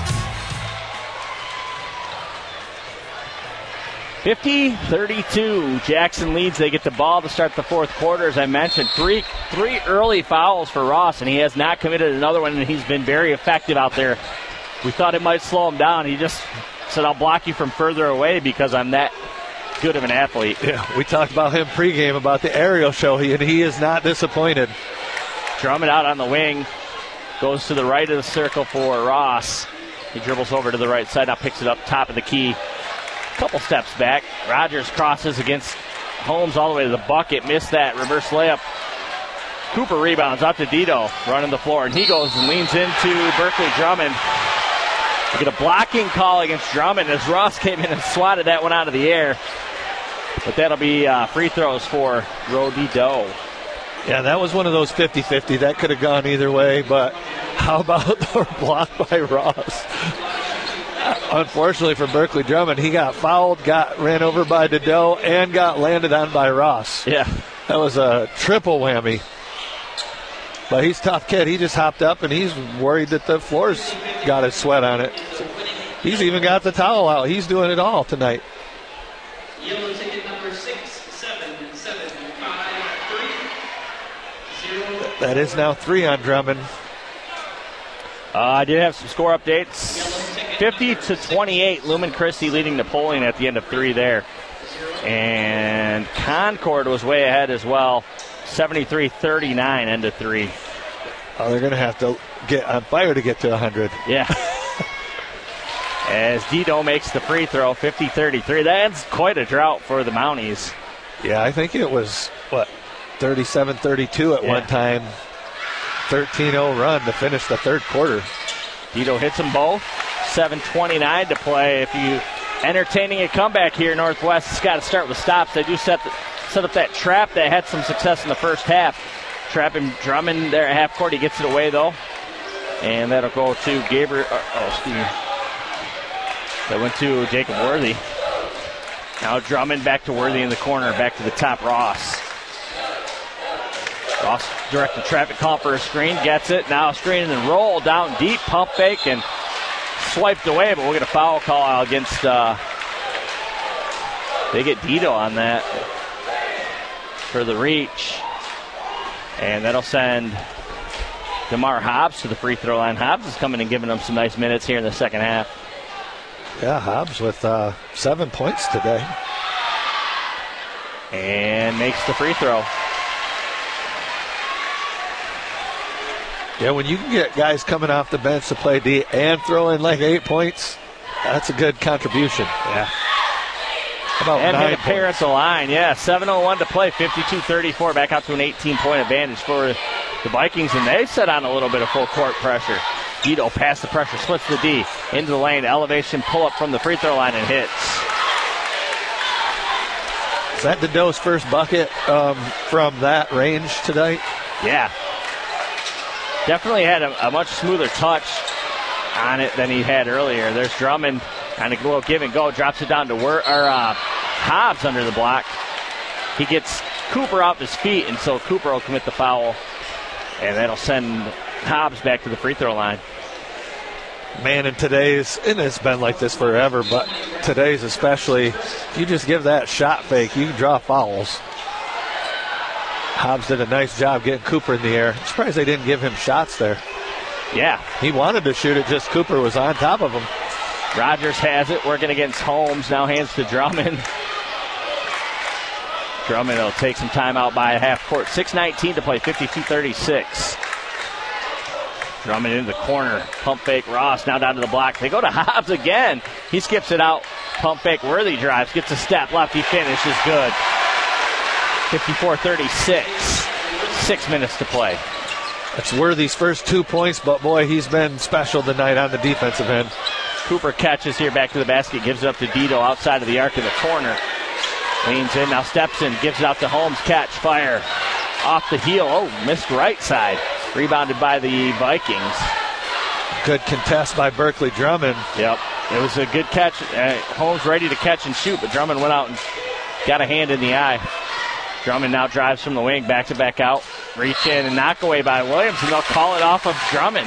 50-32, Jackson leads. They get the ball to start the fourth quarter. As I mentioned, three early fouls for Ross, and he has not committed another one, and he's been very effective out there. We thought it might slow him down. He just said, I'll block you from further away because I'm that good of an athlete. Yeah, we talked about him pregame, about the aerial show, and he is not disappointed. Drummond out on the wing, goes to the right of the circle for Ross. He dribbles over to the right side, now picks it up top of the key. Couple steps back. Rogers crosses against Holmes all the way to the bucket. Missed that reverse layup. Cooper rebounds out to Dito, running the floor, and he goes and leans into Berkeley Drummond. We get a blocking call against Drummond as Ross came in and swatted that one out of the air. But that'll be free throws for Rody Doe. Yeah, that was one of those 50-50. That could have gone either way, but how about the block by Ross? Unfortunately for Berkeley Drummond, he got fouled, got ran over by Doe, and got landed on by Ross. Yeah. That was a triple whammy. But he's a tough kid. He just hopped up, and he's worried that the floor's got his sweat on it. He's even got the towel out. He's doing it all tonight. Yellow ticket number 67753. That is now 3 on Drummond. I did have some score updates. 50-28, Lumen Christi leading Napoleon at the end of 3 there. And Concord was way ahead as well. 73-39, end of 3. Oh, they're going to have to get on fire to get to 100. Yeah. As Dito makes the free throw, 50-33. That's quite a drought for the Mounties. Yeah, I think it was, 37-32 at one time. 13-0 run to finish the third quarter. Dito hits them both. 7:29 to play. If you entertaining a comeback here, Northwest has got to start with stops. They do set up that trap that had some success in the first half. Trapping Drummond there at half court. He gets it away though, and that'll go to Gabriel. That went to Jacob Worthy. Now Drummond back to Worthy in the corner. Back to the top, Ross. Ross directed traffic call for a screen. Gets it. Now screen and then roll down deep. Pump fake and swiped away, but we'll get a foul call against, they get Dito on that for the reach. And that'll send DeMar Hobbs to the free throw line. Hobbs is coming and giving them some nice minutes here in the second half. Yeah, Hobbs with 7 points today. And makes the free throw. Yeah, when you can get guys coming off the bench to play D and throw in like 8 points, that's a good contribution. Yeah. How about and 9 hit a pair at the line. Yeah, 7:01 to play, 52-34. Back out to an 18-point advantage for the Vikings, and they set on a little bit of full court pressure. Dito past the pressure, splits the D into the lane, elevation pull up from the free throw line and hits. Is that Doe's first bucket from that range tonight? Yeah. Definitely had a much smoother touch on it than he had earlier. There's Drummond, kind of a little give and go, drops it down to Hobbs under the block. He gets Cooper off his feet, and so Cooper will commit the foul, and that'll send Hobbs back to the free throw line. Man, and it's been like this forever, but today's especially, you just give that shot fake, you can draw fouls. Hobbs did a nice job getting Cooper in the air. I'm surprised they didn't give him shots there. Yeah. He wanted to shoot it, just Cooper was on top of him. Rogers has it, working against Holmes, now hands to Drummond. Drummond will take some time out by a half court. 6:19 to play, 52-36. Drummond into the corner, pump fake Ross, now down to the block. They go to Hobbs again. He skips it out, pump fake Worthy drives, gets a step, lefty finish is good. 54-36, 6 minutes to play. That's Worthy's first 2 points, but boy, he's been special tonight on the defensive end. Cooper catches here back to the basket, gives it up to Dito outside of the arc in the corner. Leans in, now steps in, gives it out to Holmes, catch, fire. Off the heel, missed right side. Rebounded by the Vikings. Good contest by Berkeley Drummond. Yep, it was a good catch. Holmes ready to catch and shoot, but Drummond went out and got a hand in the eye. Drummond now drives from the wing, backs it back out. Reach in and knock away by Williams, and they'll call it off of Drummond.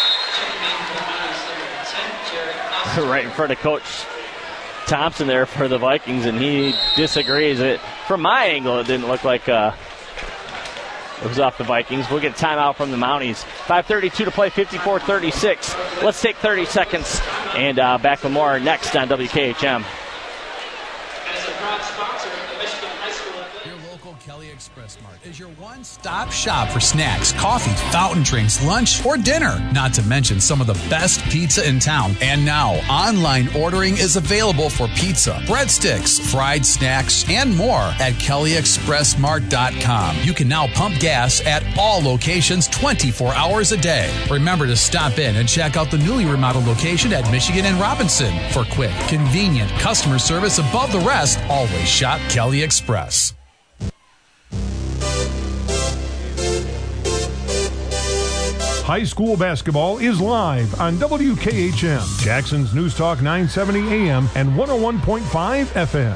Right in front of Coach Thompson there for the Vikings, and he disagrees. From my angle, it didn't look like it was off the Vikings. We'll get a timeout from the Mounties. 5:32 to play, 54-36. Let's take 30 seconds, and back with more next on WKHM. As a proud sponsor of the Michigan High School. Your local Kelly Express Mart is your one-stop shop for snacks, coffee, fountain drinks, lunch, or dinner. Not to mention some of the best pizza in town. And now, online ordering is available for pizza, breadsticks, fried snacks, and more at KellyExpressMart.com. You can now pump gas at all locations 24 hours a day. Remember to stop in and check out the newly remodeled location at Michigan and Robinson. For quick, convenient customer service above the rest, always shop Kelly Express. High school basketball is live on WKHM, Jackson's News Talk 970 AM and 101.5 FM.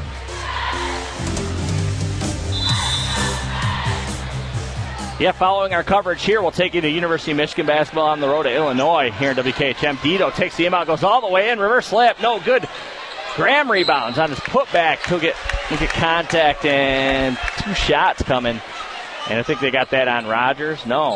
Yeah, following our coverage here, we'll take you to University of Michigan basketball on the road to Illinois here in WKHM. Dito takes the inbound, goes all the way in, reverse layup, no good. Graham rebounds on his putback. He'll get contact and 2 shots coming. And I think they got that on Rogers. No.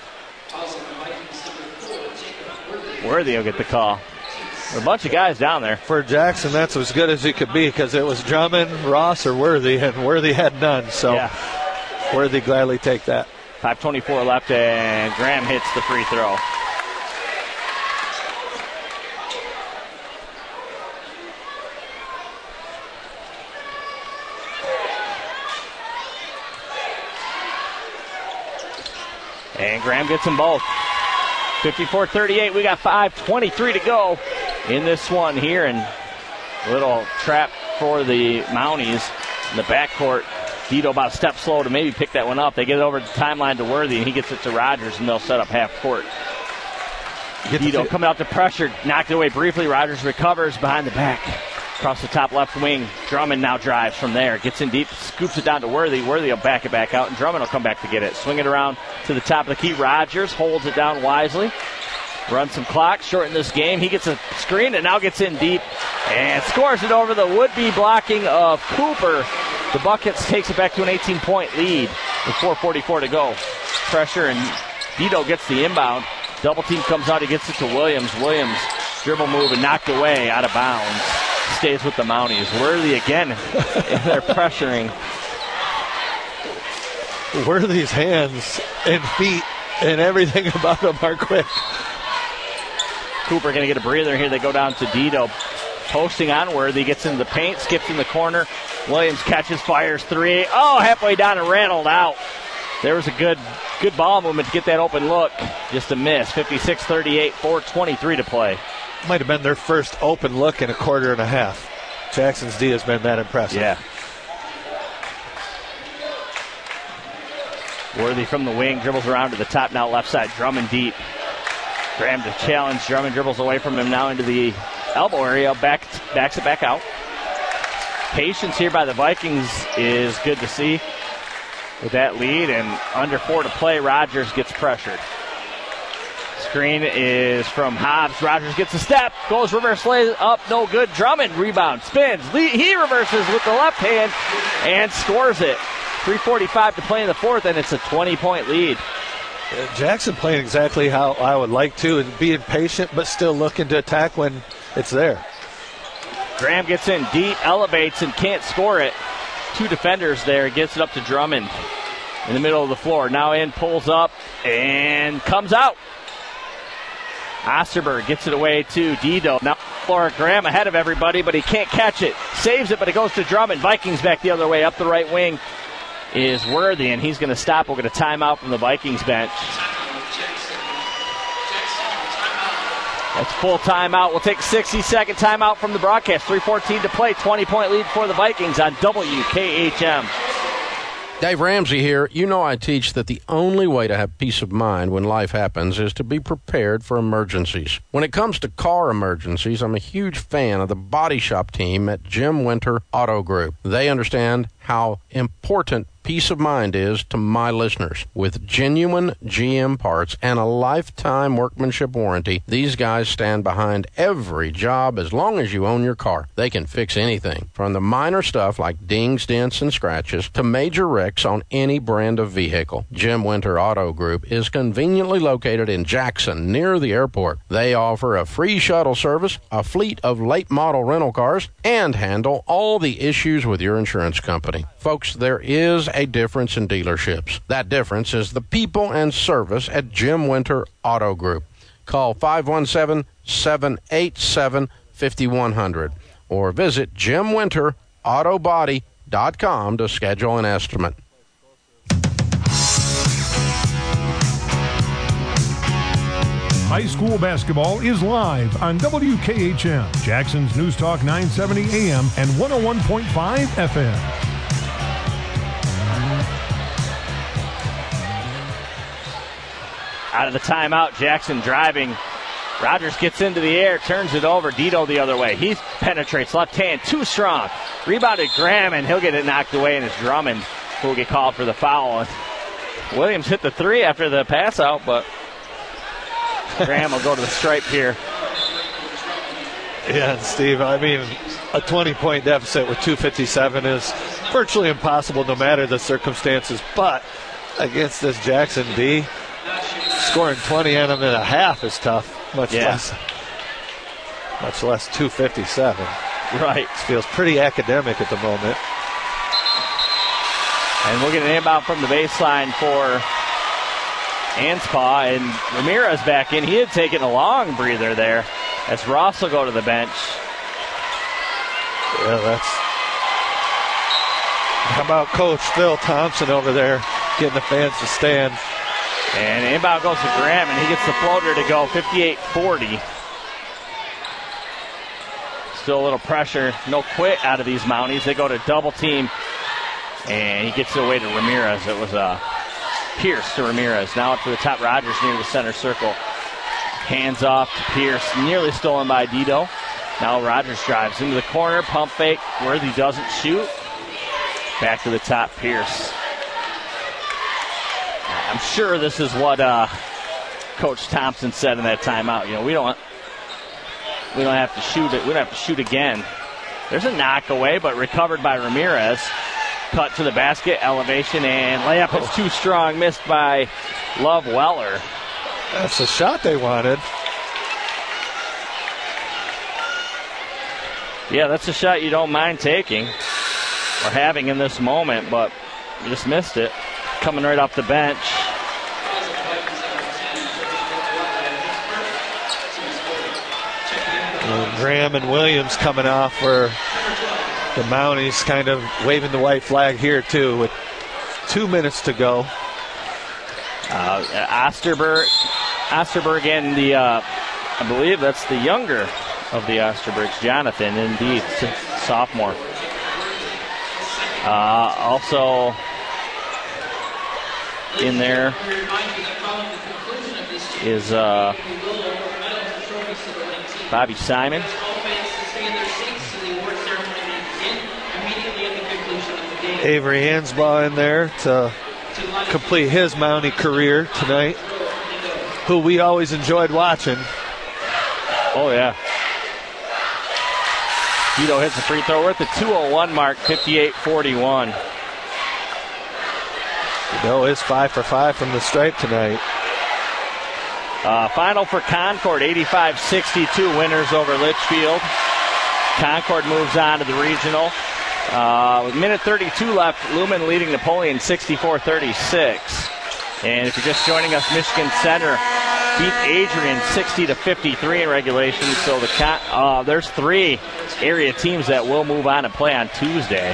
Worthy will get the call. There are a bunch of guys down there. For Jackson, that's as good as he could be because it was Drummond, Ross, or Worthy, and Worthy had none. So Worthy gladly take that. 5:24 left, and Graham hits the free throw. And Graham gets them both. 54-38. We got 5:23 to go in this one here. And a little trap for the Mounties in the backcourt. Dito about a step slow to maybe pick that one up. They get it over the timeline to Worthy, and he gets it to Rogers, and they'll set up half court. Dito coming out to pressure, knocked it away briefly. Rogers recovers behind the back. Across the top left wing, Drummond now drives from there. Gets in deep, scoops it down to Worthy. Worthy will back it back out, and Drummond will come back to get it. Swing it around to the top of the key. Rogers holds it down wisely. Runs some clock, shorten this game. He gets a screen and now gets in deep and scores it over the would-be blocking of Cooper. The Buckets takes it back to an 18-point lead with 4:44 to go. Pressure, and Dito gets the inbound. Double team comes out. He gets it to Williams. Williams dribble move and knocked away out of bounds. Stays with the Mounties. Worthy again. They're pressuring. Worthy's hands and feet and everything about him are quick. Cooper going to get a breather here. They go down to Dito. Posting on Worthy. Gets into the paint. Skips in the corner. Williams catches, fires three. Oh, halfway down and rattled out. There was a good ball movement to get that open look. Just a miss. 56-38, 4:23 to play. Might have been their first open look in a quarter and a half. Jackson's D has been that impressive. Yeah. Worthy from the wing, dribbles around to the top now left side. Drummond deep. Graham to challenge. Drummond dribbles away from him now into the elbow area. Backs it back out. Patience here by the Vikings is good to see with that lead, and under 4 to play, Rogers gets pressured. Screen is from Hobbs. Rogers gets a step, goes reverse lay up, no good. Drummond rebound, spins. He reverses with the left hand and scores it. 3:45 to play in the fourth, and it's a 20-point lead. Jackson playing exactly how I would like to, and being patient but still looking to attack when it's there. Graham gets in deep, elevates, and can't score it. 2 defenders there, gets it up to Drummond in the middle of the floor. Now in, pulls up, and comes out. Osterberg gets it away to Dito. Now for Graham ahead of everybody, but he can't catch it. Saves it, but it goes to Drummond. Vikings back the other way. Up the right wing is Worthy, and he's going to stop. We'll get a timeout from the Vikings bench. That's full timeout. We'll take a 60-second timeout from the broadcast. 3:14 to play. 20-point lead for the Vikings on WKHM. Dave Ramsey here. You know I teach that the only way to have peace of mind when life happens is to be prepared for emergencies. When it comes to car emergencies, I'm a huge fan of the body shop team at Jim Winter Auto Group. They understand how important peace of mind is to my listeners. With genuine GM parts and a lifetime workmanship warranty, these guys stand behind every job as long as you own your car. They can fix anything, from the minor stuff like dings, dents, and scratches to major wrecks on any brand of vehicle. Jim Winter Auto Group is conveniently located in Jackson, near the airport. They offer a free shuttle service, a fleet of late model rental cars, and handle all the issues with your insurance company. Folks, there is a difference in dealerships. That difference is the people and service at Jim Winter Auto Group. Call 517-787-5100 or visit JimWinterAutobody.com to schedule an estimate. High school basketball is live on WKHM, Jackson's News Talk 970 AM and 101.5 FM. Out of the timeout, Jackson driving. Rogers gets into the air, turns it over. Dito the other way. He penetrates left hand, too strong. Rebounded Graham, and he'll get it knocked away, and it's Drummond who will get called for the foul. Williams hit the three after the pass out, but Graham will go to the stripe here. Yeah, and Steve, I mean, a 20-point deficit with 2:57 is virtually impossible no matter the circumstances. But against this Jackson D, scoring 20 on them in a half is tough, much less 2:57. Right. It feels pretty academic at the moment. And we'll get an inbound from the baseline for Anspaugh, and Ramirez back in. He had taken a long breather there as Ross will go to the bench. Yeah, how about Coach Phil Thompson over there getting the fans to stand. And inbound goes to Graham, and he gets the floater to go 58-40. Still a little pressure. No quit out of these Mounties. They go to double team, and he gets it away to Ramirez. It was Pierce to Ramirez. Now up to the top, Rogers near the center circle. Hands off to Pierce. Nearly stolen by Dito. Now Rogers drives into the corner. Pump fake. Worthy doesn't shoot. Back to the top, Pierce. I'm sure this is what Coach Thompson said in that timeout. You know, we don't have to shoot it. We don't have to shoot again. There's a knock away, but recovered by Ramirez. Cut to the basket, elevation, and layup is too strong. Missed by Love Weller. That's the shot they wanted. Yeah, that's a shot you don't mind taking or having in this moment, but you just missed it. Coming right off the bench. And Graham and Williams coming off for the Mounties, kind of waving the white flag here, too, with 2 minutes to go. Osterberg and I believe that's the younger of the Osterbergs, Jonathan, indeed, sophomore. Also in there is Bobby Simon. Avery Anspaugh in there to complete his Mountie career tonight, who we always enjoyed watching. Oh, yeah. Dito hits the free throw. We're at the 2:01 mark, 58-41. Dito is 5 for 5 from the stripe tonight. Final for Concord, 85-62 winners over Litchfield. Concord moves on to the regional. With minute 32 left, Lumen leading Napoleon 64-36. And if you're just joining us, Michigan Center beat Adrian 60-53 in regulation. So there's 3 area teams that will move on and play on Tuesday.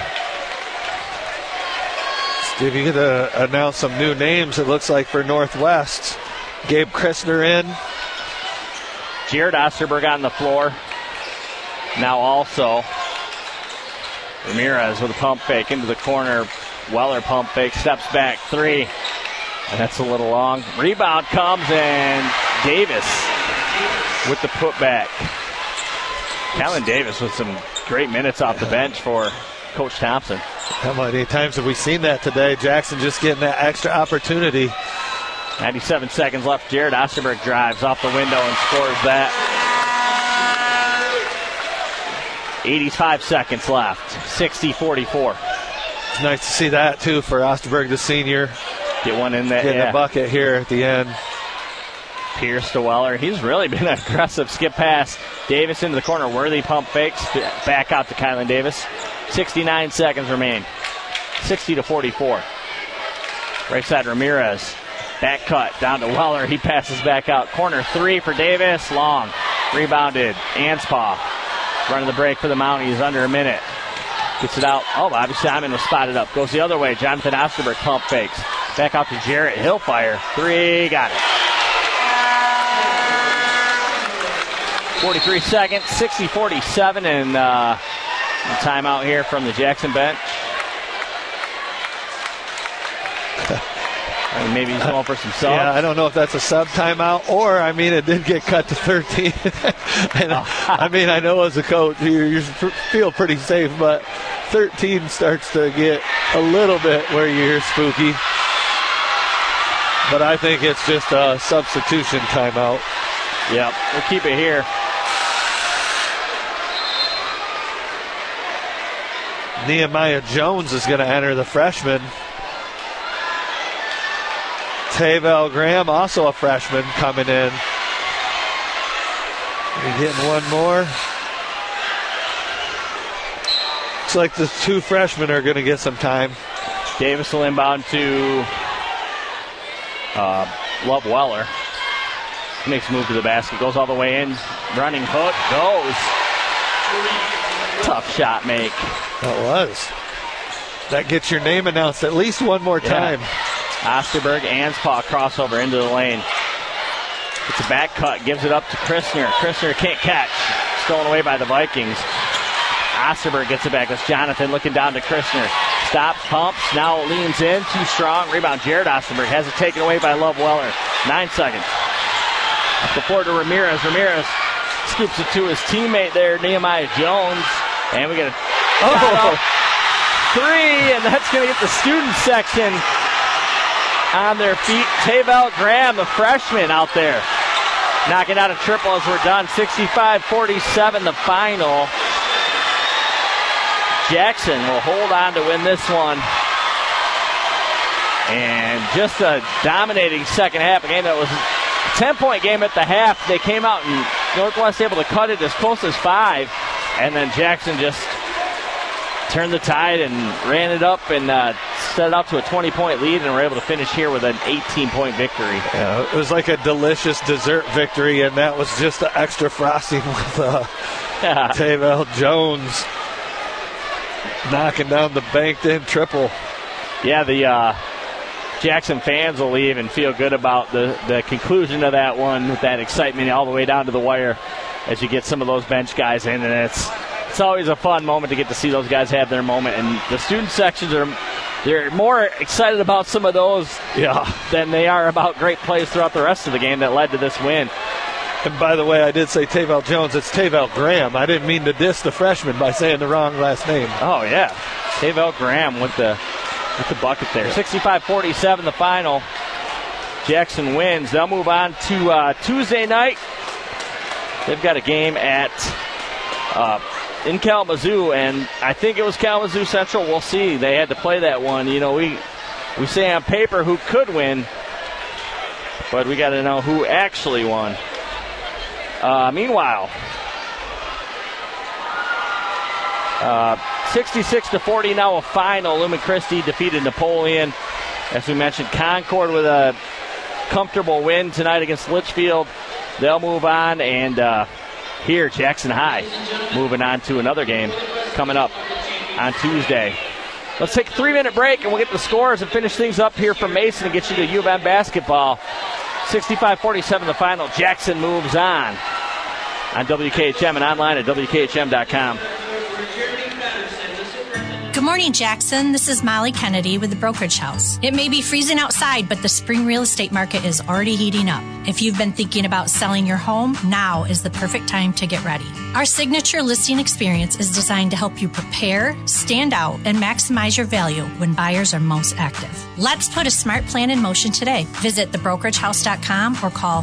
Steve, you got to announce some new names, it looks like, for Northwest. Gabe Christner in. Jared Osterberg on the floor. Now also Ramirez with a pump fake into the corner. Weller pump fake, steps back, 3. And that's a little long. Rebound comes, and Davis with the putback. Callan Davis with some great minutes off the bench for Coach Thompson. How many times have we seen that today? Jackson just getting that extra opportunity. 97 seconds left. Jared Osterberg drives off the window and scores that. 85 seconds left. 60-44. It's nice to see that, too, for Osterberg, the senior. Get one in there. Getting a bucket here at the end. Pierce to Weller. He's really been an aggressive skip pass. Davis into the corner. Worthy pump fakes. Back out to Kylan Davis. 69 seconds remain. 60-44. Right side Ramirez. Back cut down to Weller. He passes back out. Corner 3 for Davis. Long. Rebounded. Anspaugh. Running the break for the Mounties. Under a minute. Gets it out. Oh, Bobby Simon was spotted up. Goes the other way. Jonathan Osterberg pump fakes. Back out to Jarrett Hillfire. 3. Got it. 43 seconds. 60-47. And timeout here from the Jackson bench. Maybe he's going for some subs. Yeah, I don't know if that's a sub timeout or, it did get cut to 13. And, I know as a coach you feel pretty safe, but 13 starts to get a little bit where you're spooky. But I think it's just a substitution timeout. Yep, we'll keep it here. Nehemiah Jones is going to enter, the freshman. Tavel Graham, also a freshman, coming in. We're getting one more. Looks like the 2 freshmen are going to get some time. Davis will inbound to Love Weller. Makes a move to the basket, goes all the way in. Running hook, goes. Tough shot make. That was. That gets your name announced at least one more time. Osterberg, Anspaugh crossover into the lane. It's a back cut, gives it up to Christner. Christner can't catch. Stolen away by the Vikings. Osterberg gets it back. That's Jonathan looking down to Christner. Stops, pumps, now leans in. Too strong. Rebound, Jared Osterberg has it taken away by Love Weller. 9 seconds. Up the floor to Ramirez. Ramirez scoops it to his teammate there, Nehemiah Jones. And we got a 3, and that's going to get the student section on their feet. Tavel Graham, the freshman, out there. Knocking out a triple as we're done. 65-47 the final. Jackson will hold on to win this one. And just a dominating second half. A game that was a 10-point game at the half. They came out and Northwest able to cut it as close as 5. And then Jackson just turned the tide and ran it up and set it out to a 20-point lead, and were able to finish here with an 18-point victory. Yeah, it was like a delicious dessert victory, and that was just the extra frosting with Tavel Jones knocking down the banked-in triple. Yeah, the Jackson fans will leave and feel good about the conclusion of that one with that excitement all the way down to the wire as you get some of those bench guys in, and it's always a fun moment to get to see those guys have their moment. And the student sections they're more excited about some of those than they are about great plays throughout the rest of the game that led to this win. And by the way, I did say Tavel Jones. It's Tavel Graham. I didn't mean to diss the freshman by saying the wrong last name. Oh, yeah. Tavel Graham with the bucket there. 65-47 the final. Jackson wins. They'll move on to Tuesday night. They've got a game in Kalamazoo, and I think it was Kalamazoo Central. We'll see. They had to play that one. You know, we say on paper who could win, but we got to know who actually won. Meanwhile, 66-40 now a final. Lumen Christi defeated Napoleon. As we mentioned, Concord with a comfortable win tonight against Litchfield. They'll move on, and here, Jackson High moving on to another game coming up on Tuesday. Let's take a 3-minute break, and we'll get the scores and finish things up here from Mason and get you to U of M basketball. 65-47 the final. Jackson moves on WKHM and online at WKHM.com. Good morning, Jackson. This is Molly Kennedy with the Brokerage House. It may be freezing outside, but the spring real estate market is already heating up. If you've been thinking about selling your home, now is the perfect time to get ready. Our signature listing experience is designed to help you prepare, stand out, and maximize your value when buyers are most active. Let's put a smart plan in motion today. Visit thebrokeragehouse.com or call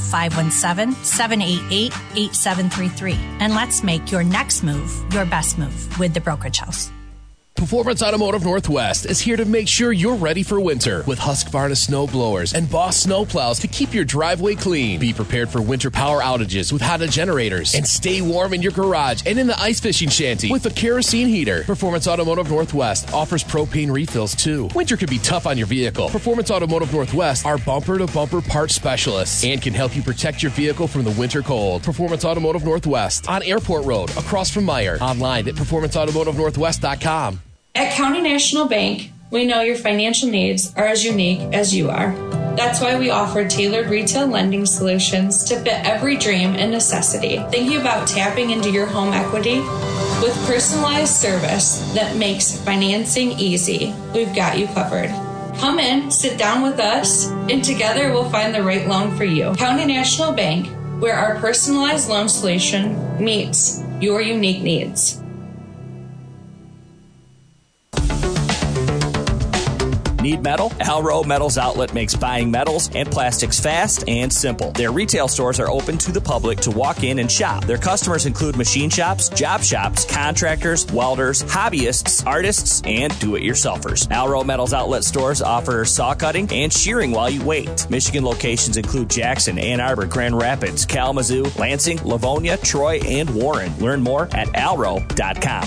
517-788-8733. And let's make your next move your best move with the Brokerage House. Performance Automotive Northwest is here to make sure you're ready for winter with Husqvarna snow blowers and Boss snow plows to keep your driveway clean. Be prepared for winter power outages with Honda generators and stay warm in your garage and in the ice fishing shanty with a kerosene heater. Performance Automotive Northwest offers propane refills too. Winter can be tough on your vehicle. Performance Automotive Northwest are bumper-to-bumper parts specialists and can help you protect your vehicle from the winter cold. Performance Automotive Northwest on Airport Road across from Meyer. Online at performanceautomotivenorthwest.com. At County National Bank, we know your financial needs are as unique as you are. That's why we offer tailored retail lending solutions to fit every dream and necessity. Thinking about tapping into your home equity? With personalized service that makes financing easy, we've got you covered. Come in, sit down with us, and together we'll find the right loan for you. County National Bank, where our personalized loan solution meets your unique needs. Need metal? Alro Metals Outlet makes buying metals and plastics fast and simple. Their retail stores are open to the public to walk in and shop. Their customers include machine shops, job shops, contractors, welders, hobbyists, artists, and do-it-yourselfers. Alro Metals Outlet stores offer saw cutting and shearing while you wait. Michigan locations include Jackson, Ann Arbor, Grand Rapids, Kalamazoo, Lansing, Livonia, Troy, and Warren. Learn more at alro.com.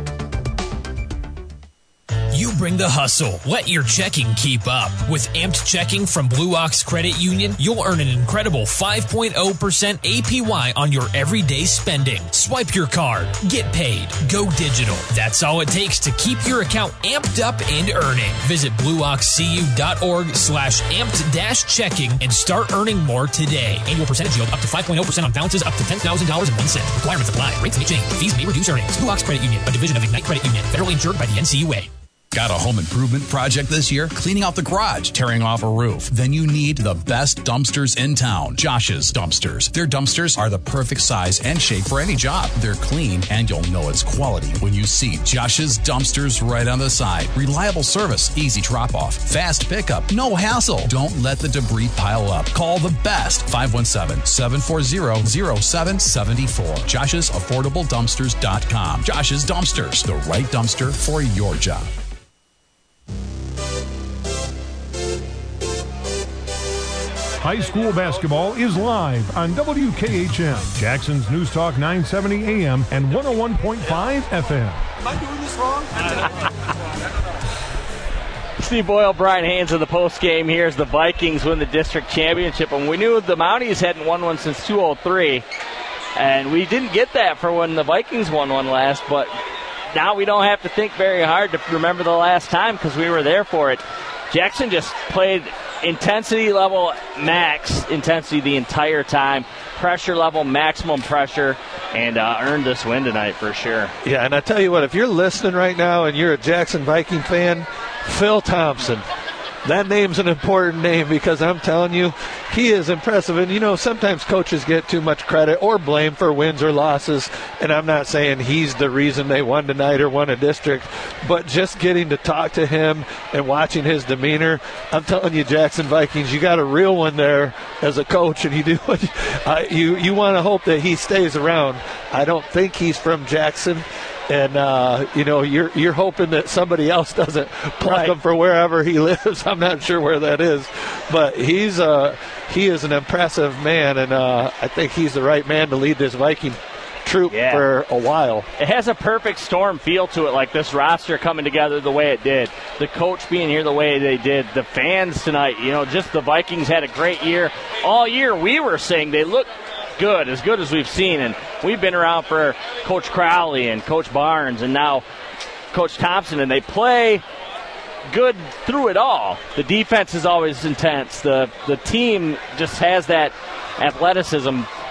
You bring the hustle. Let your checking keep up. With Amped Checking from Blue Ox Credit Union, you'll earn an incredible 5.0% APY on your everyday spending. Swipe your card. Get paid. Go digital. That's all it takes to keep your account amped up and earning. Visit blueoxcu.org/amped-checking and start earning more today. Annual percentage yield up to 5.0% on balances up to $10,000.01. Requirements apply. Rates may change. Fees may reduce earnings. Blue Ox Credit Union, a division of Ignite Credit Union. Federally insured by the NCUA. Got a home improvement project this year? Cleaning out the garage, tearing off a roof? Then you need the best dumpsters in town, Josh's Dumpsters. Their dumpsters are the perfect size and shape for any job. They're clean, and you'll know it's quality when you see Josh's Dumpsters right on the side. Reliable service, easy drop-off, fast pickup, no hassle. Don't let the debris pile up. Call the best, 517-740-0774. Josh'sAffordableDumpsters.com. Josh's Dumpsters, the right dumpster for your job. High school basketball is live on WKHM, Jackson's News Talk 970 AM and 101.5 FM. Am I doing this wrong? Steve Boyle, Brian Haynes of the post game here as the Vikings win the district championship. And we knew the Mounties hadn't won one since 2003. And we didn't get that for when the Vikings won one last. But now we don't have to think very hard to remember the last time because we were there for it. Jackson just played intensity level, max intensity the entire time. Pressure level, maximum pressure, and earned this win tonight for sure. Yeah, and I tell you what, if you're listening right now and you're a Jackson Viking fan, Phil Thompson. That name's an important name because I'm telling you, he is impressive. And, you know, sometimes coaches get too much credit or blame for wins or losses. And I'm not saying he's the reason they won tonight or won a district. But just getting to talk to him and watching his demeanor, I'm telling you, Jackson Vikings, you got a real one there as a coach. And you do you want to hope that he stays around. I don't think he's from Jackson. And, you know, you're hoping that somebody else doesn't pluck him for wherever he lives. I'm not sure where that is. But he is an impressive man, and I think he's the right man to lead this Viking troop for a while. It has a perfect storm feel to it, like this roster coming together the way it did. The coach being here the way they did. The fans tonight, you know, just the Vikings had a great year. All year we were saying they look good as we've seen, and we've been around for Coach Crowley and Coach Barnes and now Coach Thompson, and they play good through it all. The defense is always intense. The team just has that athleticism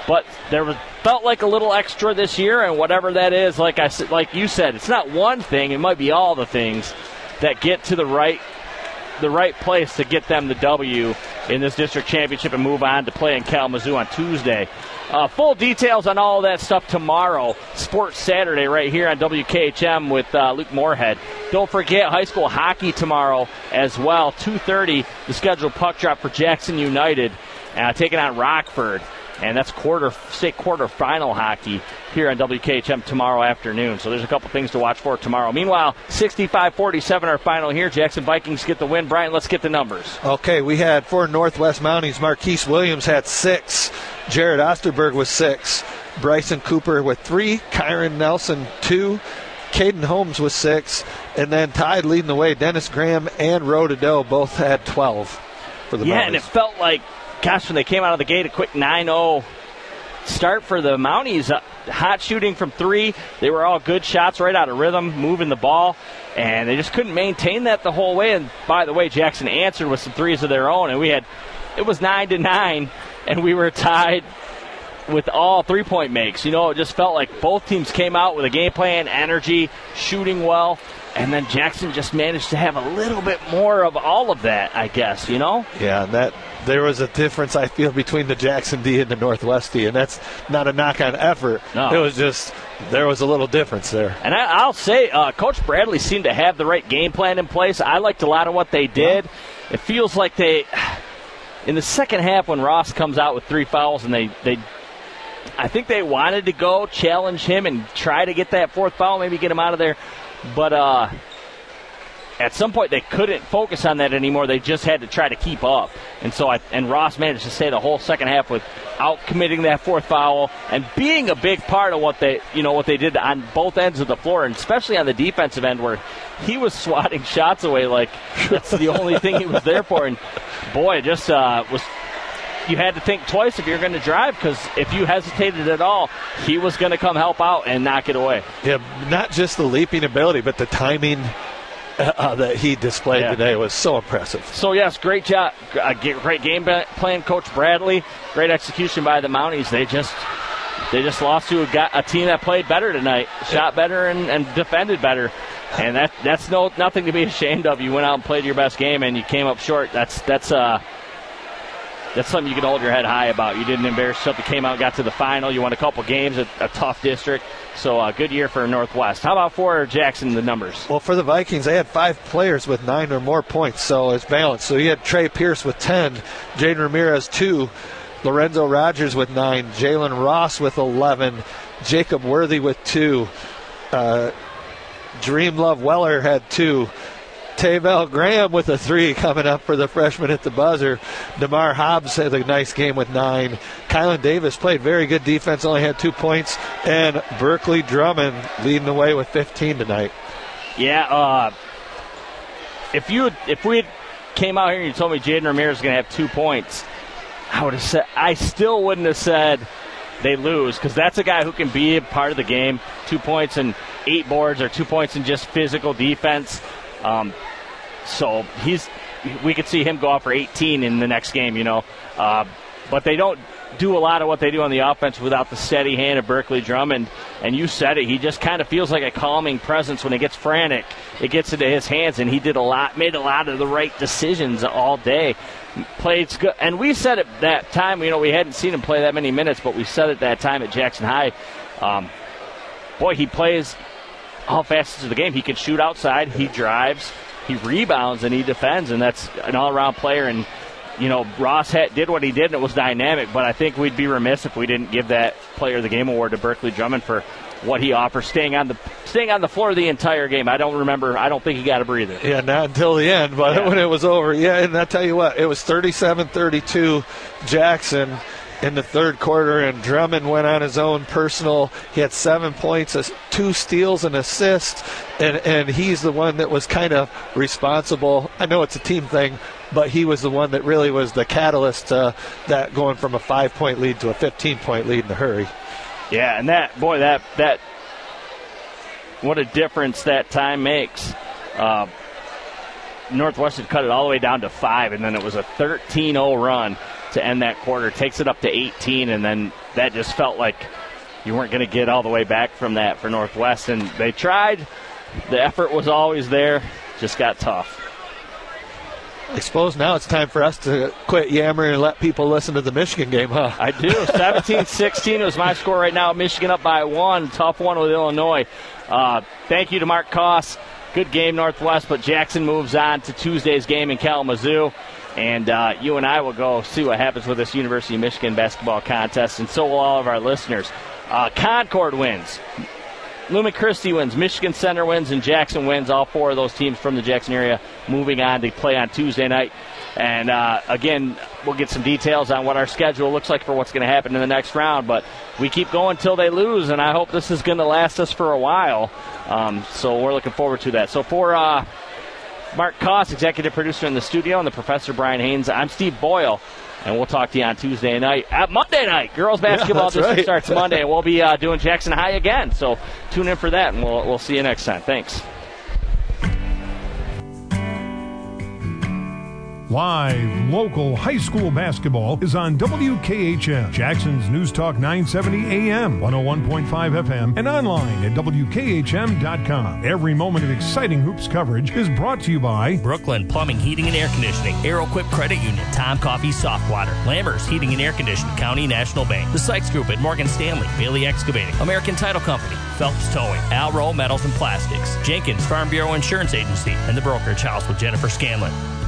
But felt like a little extra this year, and whatever that is, like you said, it's not one thing. It might be all the things that get to the right place to get them the W in this district championship and move on to play in Kalamazoo on Tuesday. Full details on all of that stuff tomorrow, Sports Saturday, right here on WKHM with Luke Moorhead. Don't forget high school hockey tomorrow as well. 2:30, the scheduled puck drop for Jackson United, taking on Rockford. And that's quarterfinal hockey here on WKHM tomorrow afternoon. So there's a couple things to watch for tomorrow. Meanwhile, 65-47 our final here. Jackson Vikings get the win. Brian, let's get the numbers. Okay, we had for Northwest Mounties, Marquise Williams had 6. Jared Osterberg with 6. Bryson Cooper with 3. Kyron Nelson 2. Caden Holmes with 6. And then tied leading the way, Dennis Graham and Rodado both had 12 for the Mounties. Yeah, and it felt like, gosh, when they came out of the gate, a quick 9-0 start for the Mounties. Hot shooting from 3. They were all good shots right out of rhythm, moving the ball, and they just couldn't maintain that the whole way. And by the way, Jackson answered with some threes of their own, and it was 9-9, and we were tied with all three-point makes. It just felt like both teams came out with a game plan, energy, shooting well, and then Jackson just managed to have a little bit more of all of that, I guess, Yeah, and there was a difference, I feel, between the Jackson D and the Northwest D, and that's not a knock on effort. No. It was just, there was a little difference there. And I'll say, Coach Bradley seemed to have the right game plan in place. I liked a lot of what they did. Yeah. It feels like in the second half when Ross comes out with 3 fouls, and I think they wanted to go challenge him and try to get that 4th foul, maybe get him out of there. But at some point they couldn't focus on that anymore. They just had to try to keep up. And Ross managed to stay the whole second half without committing that 4th foul and being a big part of what they did on both ends of the floor, and especially on the defensive end where he was swatting shots away like that's the only thing he was there for. And boy, it just you had to think twice if you're going to drive, because if you hesitated at all, he was going to come help out and knock it away. Yeah, not just the leaping ability, but the timing that he displayed today was so impressive. So, yes, great job. Great game plan, Coach Bradley. Great execution by the Mounties. They just lost to a team that played better tonight, shot better and defended better. And that's nothing to be ashamed of. You went out and played your best game, and you came up short. That's something you can hold your head high about. You didn't embarrass yourself. You came out and got to the final. You won a couple games at a tough district. So a good year for Northwest. How about for Jackson, the numbers? Well, for the Vikings, they had 5 players with 9 or more points, so it's balanced. So you had Trey Pierce with 10, Jaden Ramirez 2, Lorenzo Rogers with 9, Jalen Ross with 11, Jacob Worthy with 2, Dream Love Weller had 2, Tavell Graham with a 3 coming up for the freshman at the buzzer. DeMar Hobbs had a nice game with 9. Kylan Davis played very good defense, only had 2 points. And Berkeley Drummond leading the way with 15 tonight. Yeah, if we had came out here and you told me Jaden Ramirez was going to have 2 points, I still wouldn't have said they lose, because that's a guy who can be a part of the game. 2 points and 8 boards, or 2 points in just physical defense. So we could see him go off for 18 in the next game, but they don't do a lot of what they do on the offense without the steady hand of Berkeley Drummond. And you said it, he just kind of feels like a calming presence. When he gets frantic, it gets into his hands, and he made a lot of the right decisions all day. Played good, and we said it that time. We hadn't seen him play that many minutes, but we said it that time at Jackson High. He plays all facets of the game. He can shoot outside, he drives, he rebounds, and he defends, and that's an all-around player. And Ross did what he did, and it was dynamic, but I think we'd be remiss if we didn't give that Player of the Game award to Berkeley Drummond for what he offers, staying on the floor the entire game. I don't think he got a breather. Yeah, not until the end, but when it was over. Yeah, and I'll tell you what, it was 37-32 Jackson in the third quarter, and Drummond went on his own personal. He had 7 points, 2 steals, and assists, and he's the one that was kind of responsible. I know it's a team thing, but he was the one that really was the catalyst to that going from a 5-point lead to a 15-point lead in a hurry. Yeah, and that what a difference that time makes. Northwestern cut it all the way down to 5, and then it was a 13-0 run to end that quarter. Takes it up to 18, and then that just felt like you weren't going to get all the way back from that for Northwest. And they tried. The effort was always there. Just got tough. I suppose now it's time for us to quit yammering and let people listen to the Michigan game, huh? I do. 17-16 was my score right now. Michigan up by 1. Tough one with Illinois. Thank you to Mark Koss. Good game, Northwest, but Jackson moves on to Tuesday's game in Kalamazoo. And you and I will go see what happens with this University of Michigan basketball contest, and so will all of our listeners. Concord wins. Lumen Christi wins, Michigan Center wins, and Jackson wins. All 4 of those teams from the Jackson area moving on to play on Tuesday night. And, again, we'll get some details on what our schedule looks like for what's going to happen in the next round. But we keep going until they lose, and I hope this is going to last us for a while. So we're looking forward to that. So for Mark Koss, executive producer in the studio, and the Professor Brian Haynes, I'm Steve Boyle. And we'll talk to you on Tuesday night. Monday night, girls basketball district starts Monday, and we'll be doing Jackson High again. So tune in for that, and we'll see you next time. Thanks. Live local high school basketball is on WKHM, Jackson's News Talk 970 AM, 101.5 FM, and online at WKHM.com. Every moment of exciting hoops coverage is brought to you by Brooklyn Plumbing, Heating, and Air Conditioning, Aeroquip Credit Union, Tom Coffee Soft Water, Lammers Heating and Air Conditioning, County National Bank, the Sykes Group at Morgan Stanley, Bailey Excavating, American Title Company, Phelps Towing, Al Rowe Metals and Plastics, Jenkins Farm Bureau Insurance Agency, and the Brokerage House with Jennifer Scanlon.